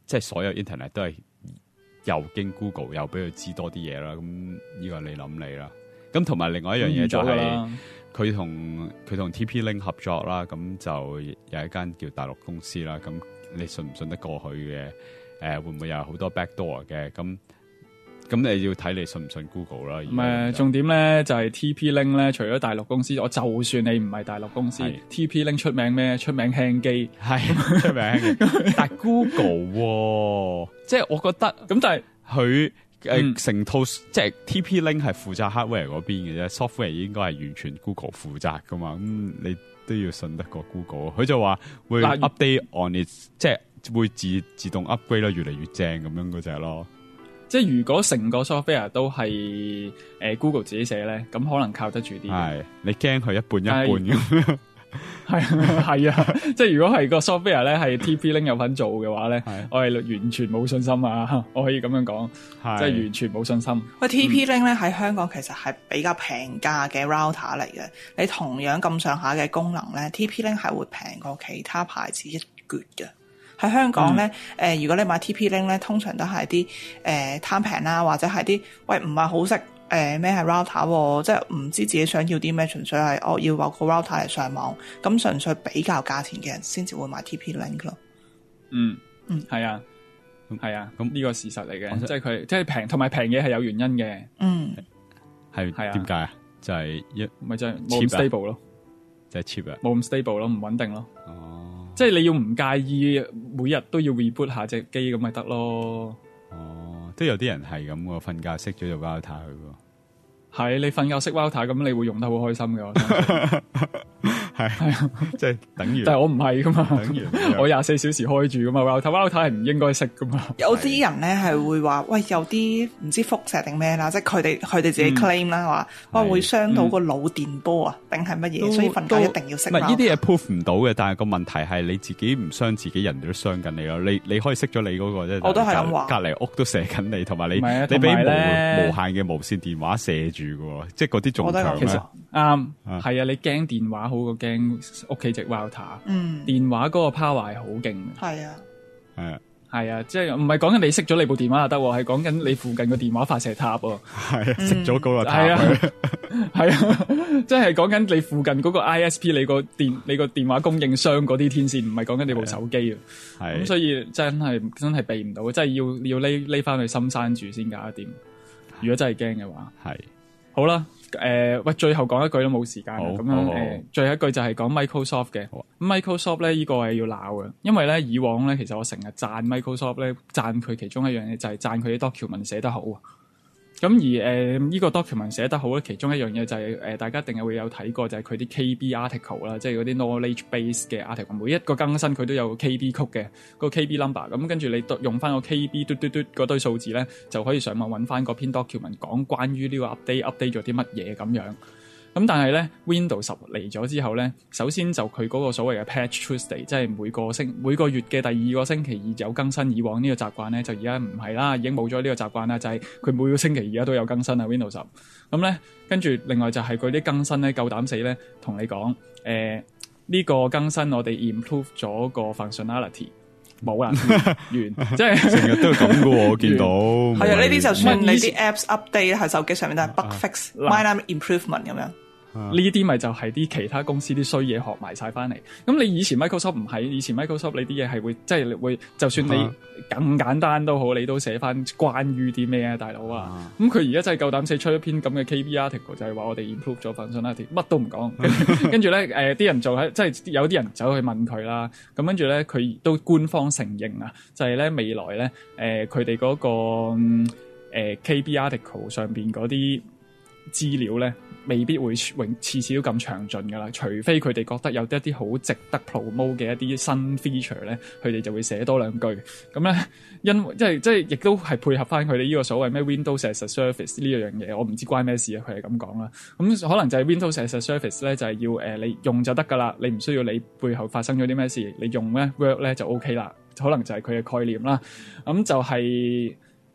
即係所有 internet 都係又經 Google 又俾佢知多啲嘢啦。咁呢個你諗你啦。咁同埋另外一樣嘢就係佢同佢同 T P-Link 合作啦。咁就有一間叫大陸公司啦。咁你信唔信得過去嘅？誒、呃、會唔會有好多 backdoor 嘅？咁咁你要睇你信唔信 Google 啦。 唔係重點咧，就係、是、T P-Link 咧，除咗大陸公司，我就算你唔係大陸公司 ，T P-Link 出名咩？出名輕機， 係出名輕機。但係 Google、哦、即係我覺得咁，但係佢誒成套即係 T P-Link 係負責 hardware 嗰邊嘅啫 ，software 應該係完全 Google 負責噶嘛。咁你都要信得過 Google。佢就話會 update on it，即係會自自動 upgrade 啦，越嚟越正咁樣嗰隻咯。 即係如果成個 software 都係誒、呃、Google 自己寫咧，咁可能靠得住啲。係你驚佢一半一半咁？ 係係啊！即係如果係個 software 咧係 T P-Link 有份做嘅話咧，我係完全冇信心啊！我可以咁樣講，即係完全冇信心。 喂 ，T P-Link 咧喺香港其實係比較平價嘅 router 嚟嘅。你同樣咁上下嘅功能咧 ，T P-Link 係會平過其他牌子一橛嘅。喺香港咧，誒、嗯呃，如果你買 T P-Link 咧，通常都係啲誒貪平啦，或者係啲喂唔係好識誒咩係 router， 即係唔知自己想要啲咩，純粹係我要話個 router 嚟上網，咁純粹比較價錢嘅人先至會買 T P-Link 咯。 嗯嗯，係啊，係啊，咁呢個事實嚟嘅，即係佢即係平，同埋平嘢係有原因嘅。嗯， 係係啊，點解啊？就係一咪就係冇咁 stable 咯， 就係 cheap 啊， 冇咁 stable 咯，唔穩定咯。 哦。 即係你要唔介意每日都要 reboot 下隻機咁咪得咯？ 哦，都有啲人係咁喎，瞓覺熄咗就 router 佢喎。 係你瞓覺熄 router 咁，你會用得好開心嘅。 係係啊，即係等於。 但係我唔係噶嘛， 等於我廿四小時開住噶嘛 router router 係唔應該熄噶嘛。 有啲人咧係會話，喂，有啲唔知輻射定咩啦，即係佢哋佢哋自己 claim 啦，話哇會傷到個腦電波啊，定係乜嘢？所以瞓覺一定要熄。 唔係呢啲嘢 proof 唔到嘅，但係個問題係你自己唔傷自己，人哋都傷緊你咯。你你可以熄咗你嗰個啫， 我都係咁話。 隔離屋都射緊你，同埋你你俾無無限嘅無線電話射住嘅，即係嗰啲仲強。 其實啱係啊，你驚電話好過驚屋企隻 router。嗯，電話嗰個 power 係好勁嘅。係啊，係啊，係啊，即係唔係講緊你熄咗你部電話就得，係講緊你附近個電話發射塔喎。係啊， 熄咗嗰個塔。係啊， 係啊，即係講緊你附近嗰個 I S P， 你個電你個電話供應商嗰啲天線，唔係講緊你部手機啊。係，咁所以真係真係避唔到，即係要要匿匿翻去深山住先搞得掂。如果真係驚嘅話，係好啦。誒、呃，喂，最後講一句都冇時間啦，咁樣誒、呃，最後一句就係講 Microsoft 嘅。咁 Microsoft 咧，呢、這個係要鬧嘅，因為咧以往咧，其實我成日讚 Microsoft 咧，讚佢其中一樣嘢就係讚佢啲 document 寫得好。咁而誒呢、呃這個 document 寫得好咧，其中一樣嘢就係、是、誒、呃、大家一定係會有睇過，就係佢啲 K B article 啦，即係嗰啲 knowledge base 嘅 article，每一個更新佢都有 K B 曲嘅，個 K B number。咁跟住你用翻個 K B 嘟嘟嘟嗰堆數字咧，就可以上網揾翻嗰篇 document 講關於呢個 update update 咗啲乜嘢咁樣。咁但係咧 Windows 十嚟咗之後咧，首先就佢嗰個所謂嘅 Patch Tuesday，即係每個星每個月嘅第二個星期二有更新。以往呢個習慣咧，就而家唔係啦，已經冇咗呢個習慣啦。就係、是、佢每個星期而家都有更新啊 Windows 十。咁咧跟住另外就係佢啲更新咧夠膽死咧，同你講誒呢個更新我哋 improve 咗個 functionality。冇啦，完，即係成日都係咁噶喎，我見到。 係啊，呢啲就算你啲 apps update 喺手機上面都係 bug fix、minor improvement 咁樣。 呢啲咪就係啲其他公司啲衰嘢學埋晒翻嚟。咁你以前 Microsoft 唔係，以前 Microsoft 你啲嘢係會即係會，就算你更簡單都好，你都寫翻關於啲咩啊，大佬啊。咁佢而家真係夠膽寫出一篇咁嘅 K B article，就係話我哋 improve 咗 functionality，乜都唔講。跟住咧，誒啲人就喺即係有啲人走去問佢啦。咁跟住咧，佢都官方承認啊，就係咧未來咧，誒佢哋嗰個誒、呃、K B article 上邊嗰啲資料咧，未必會永次次都咁詳盡噶啦，除非佢哋覺得有一啲好值得 promote 嘅一啲新 feature 咧，佢哋就會寫多兩句。咁咧，因即係即係亦都係配合翻佢哋呢個所謂咩 Windows as a Service 呢樣嘢，我唔知關咩事啊，佢係咁講啦。咁可能就係 Windows as a Service 咧，就係要誒、呃、你用就得噶啦，你唔需要你背後發生咗啲咩事，你用咧 work 咧就 OK 啦。可能就係佢嘅概念啦。咁就係、是。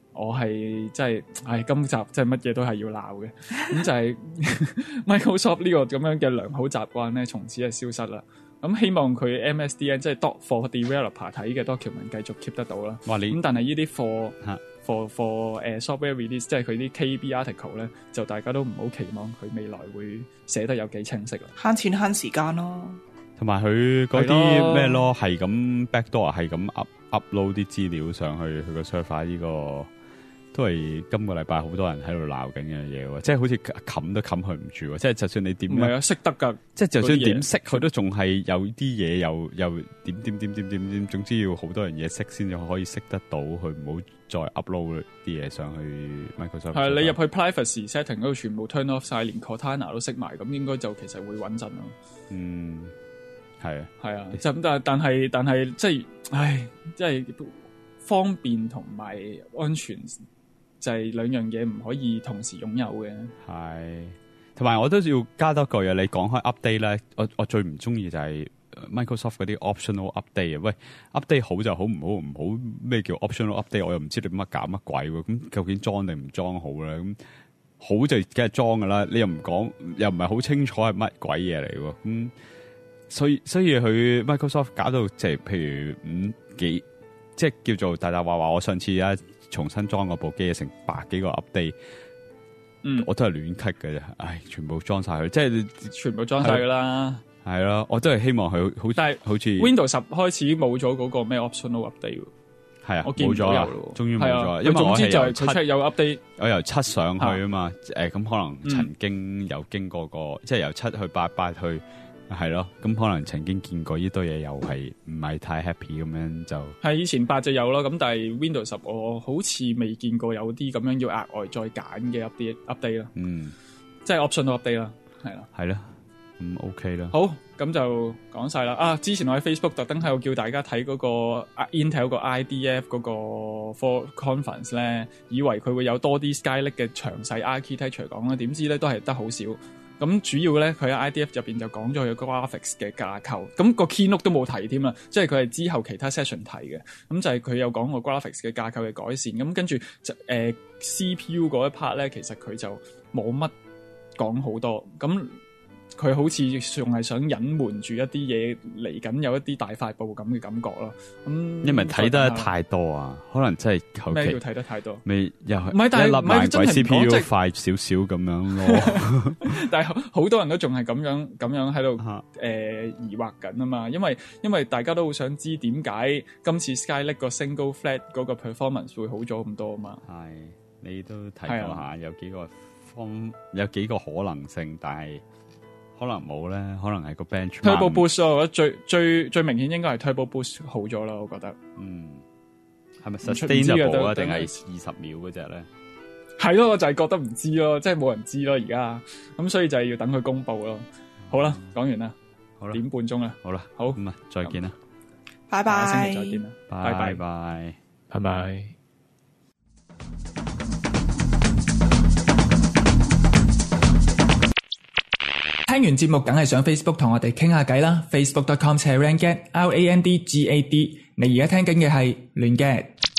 我係即係，唉，今集即係乜嘢都係要鬧嘅。咁就係 Microsoft 呢個咁樣嘅良好習慣咧，從此係消失啦。咁希望佢 M S D N 即係 doc for developer 睇嘅 document 繼續 keep 得到啦。 哇！你咁但係呢啲 for for for 誒 software release 即係佢啲 K B article 咧，就大家都唔好期望佢未來會寫得有幾清晰啦。 慳錢慳時間咯。 同埋佢嗰啲咩咯，係咁 backdoor 係咁 up upload 啲資料上去佢個 server 呢個。都係今個禮拜好多人喺度鬧緊嘅嘢喎，即係好似冚都冚佢唔住喎，即係就算你點， 唔係啊，識得㗎， 即係就算點識佢都仲係有啲嘢又又點點點點點點，總之要好多樣嘢識先至可以識得到，佢唔好再 upload 啲嘢上去 Microsoft。係你入去 privacy setting 嗰度全部 turn off 晒，連 Cortana 都識埋，咁應該就其實會穩陣咯。嗯， 係啊， 係啊，就咁但但係但係即係，唉，即係方便同埋安全。就係、是、兩樣嘢唔可以同時擁有嘅。係， 同埋我都要加多句啊！你講開 update 咧，我我最唔中意就係 Microsoft 嗰啲 optional update 啊！喂 ，update 好就好，唔好唔好咩叫 optional update？ 我又唔知你乜搞乜鬼喎？咁究竟裝定唔裝好咧？咁好就梗係裝噶啦，你又唔講，又唔係好清楚係乜鬼嘢嚟喎？咁所以所以佢 Microsoft 搞到即係譬如五幾，即係叫做大大話話。我上次啊〜重新裝嗰部機成百幾個 update，嗯，我都係亂 cut 嘅啫，唉，全部裝晒佢，即係全部裝晒噶啦， 係咯，我都係希望佢好，但係好似 Windows 十開始冇咗嗰個咩 optional update， 係啊， 我見唔到有咯， 終於冇咗， 因為總之就係佢出有 update， 我由七上去啊嘛，誒、啊，咁、呃、可能曾經有經過過，嗯、即係由七去八，八去。係咯，咁可能曾經見過呢堆嘢，又係唔係太 happy 咁樣就係以前八就有咯，咁但係 Windows 十我好似未見過有啲咁樣要額外再揀嘅 update update 啦，嗯，即係 optional update 啦，係啦， 係啦，咁 OK 啦。 好，咁就講晒啦。啊，之前我喺 Facebook 特登喺度叫大家睇嗰個 Intel 個 I D F 嗰個 for conference 咧，以為佢會有多啲 Skylake 嘅詳細 architecture 講啦，點知咧都係得好少。咁主要咧，佢喺 I D F 入邊就講咗佢個 graphics 嘅架構，咁個 keynote 都冇提添啦，即係佢係之後其他 session 提嘅。咁就係佢有講個 graphics 嘅架構嘅改善。咁跟住就誒 C P U 嗰一 part 咧，其實佢就冇乜講好多。咁佢好似仲係想隱瞞住一啲嘢嚟緊，有一啲大發布咁嘅感覺咯。咁因為睇得太多啊，可能真係咩叫睇得太多？ 未又係唔係，但係一粒萬鬼 C P U 真快少少咁樣咯。 但係好多人都仲係咁樣咁樣喺度誒疑惑緊啊嘛，因為因為大家都好想知點解今次 Skylake 個 single thread 嗰個 performance 會好咗咁多啊嘛。係，你都睇過下有幾個方有幾個可能性，但係。可能冇咧，可能係個 bench Turbo Boost 我覺得最最最明顯應該係 Turbo Boost 好咗啦，我覺得。嗯，係咪 sustainable 啊？定係二十秒嗰隻咧？係咯，我就係覺得唔知咯，即係冇人知咯而家。咁所以就係要等佢公布咯。好啦，講完啦，好啦，點半鐘啦，好啦，好咁啊，再見啦，拜拜，下星期再見啦，拜拜拜拜拜。聽完節目梗係上 Facebook 同我哋傾下偈啦 ，facebook dot com slash randgad R A N D G A D。你而家聽緊嘅係亂 gad。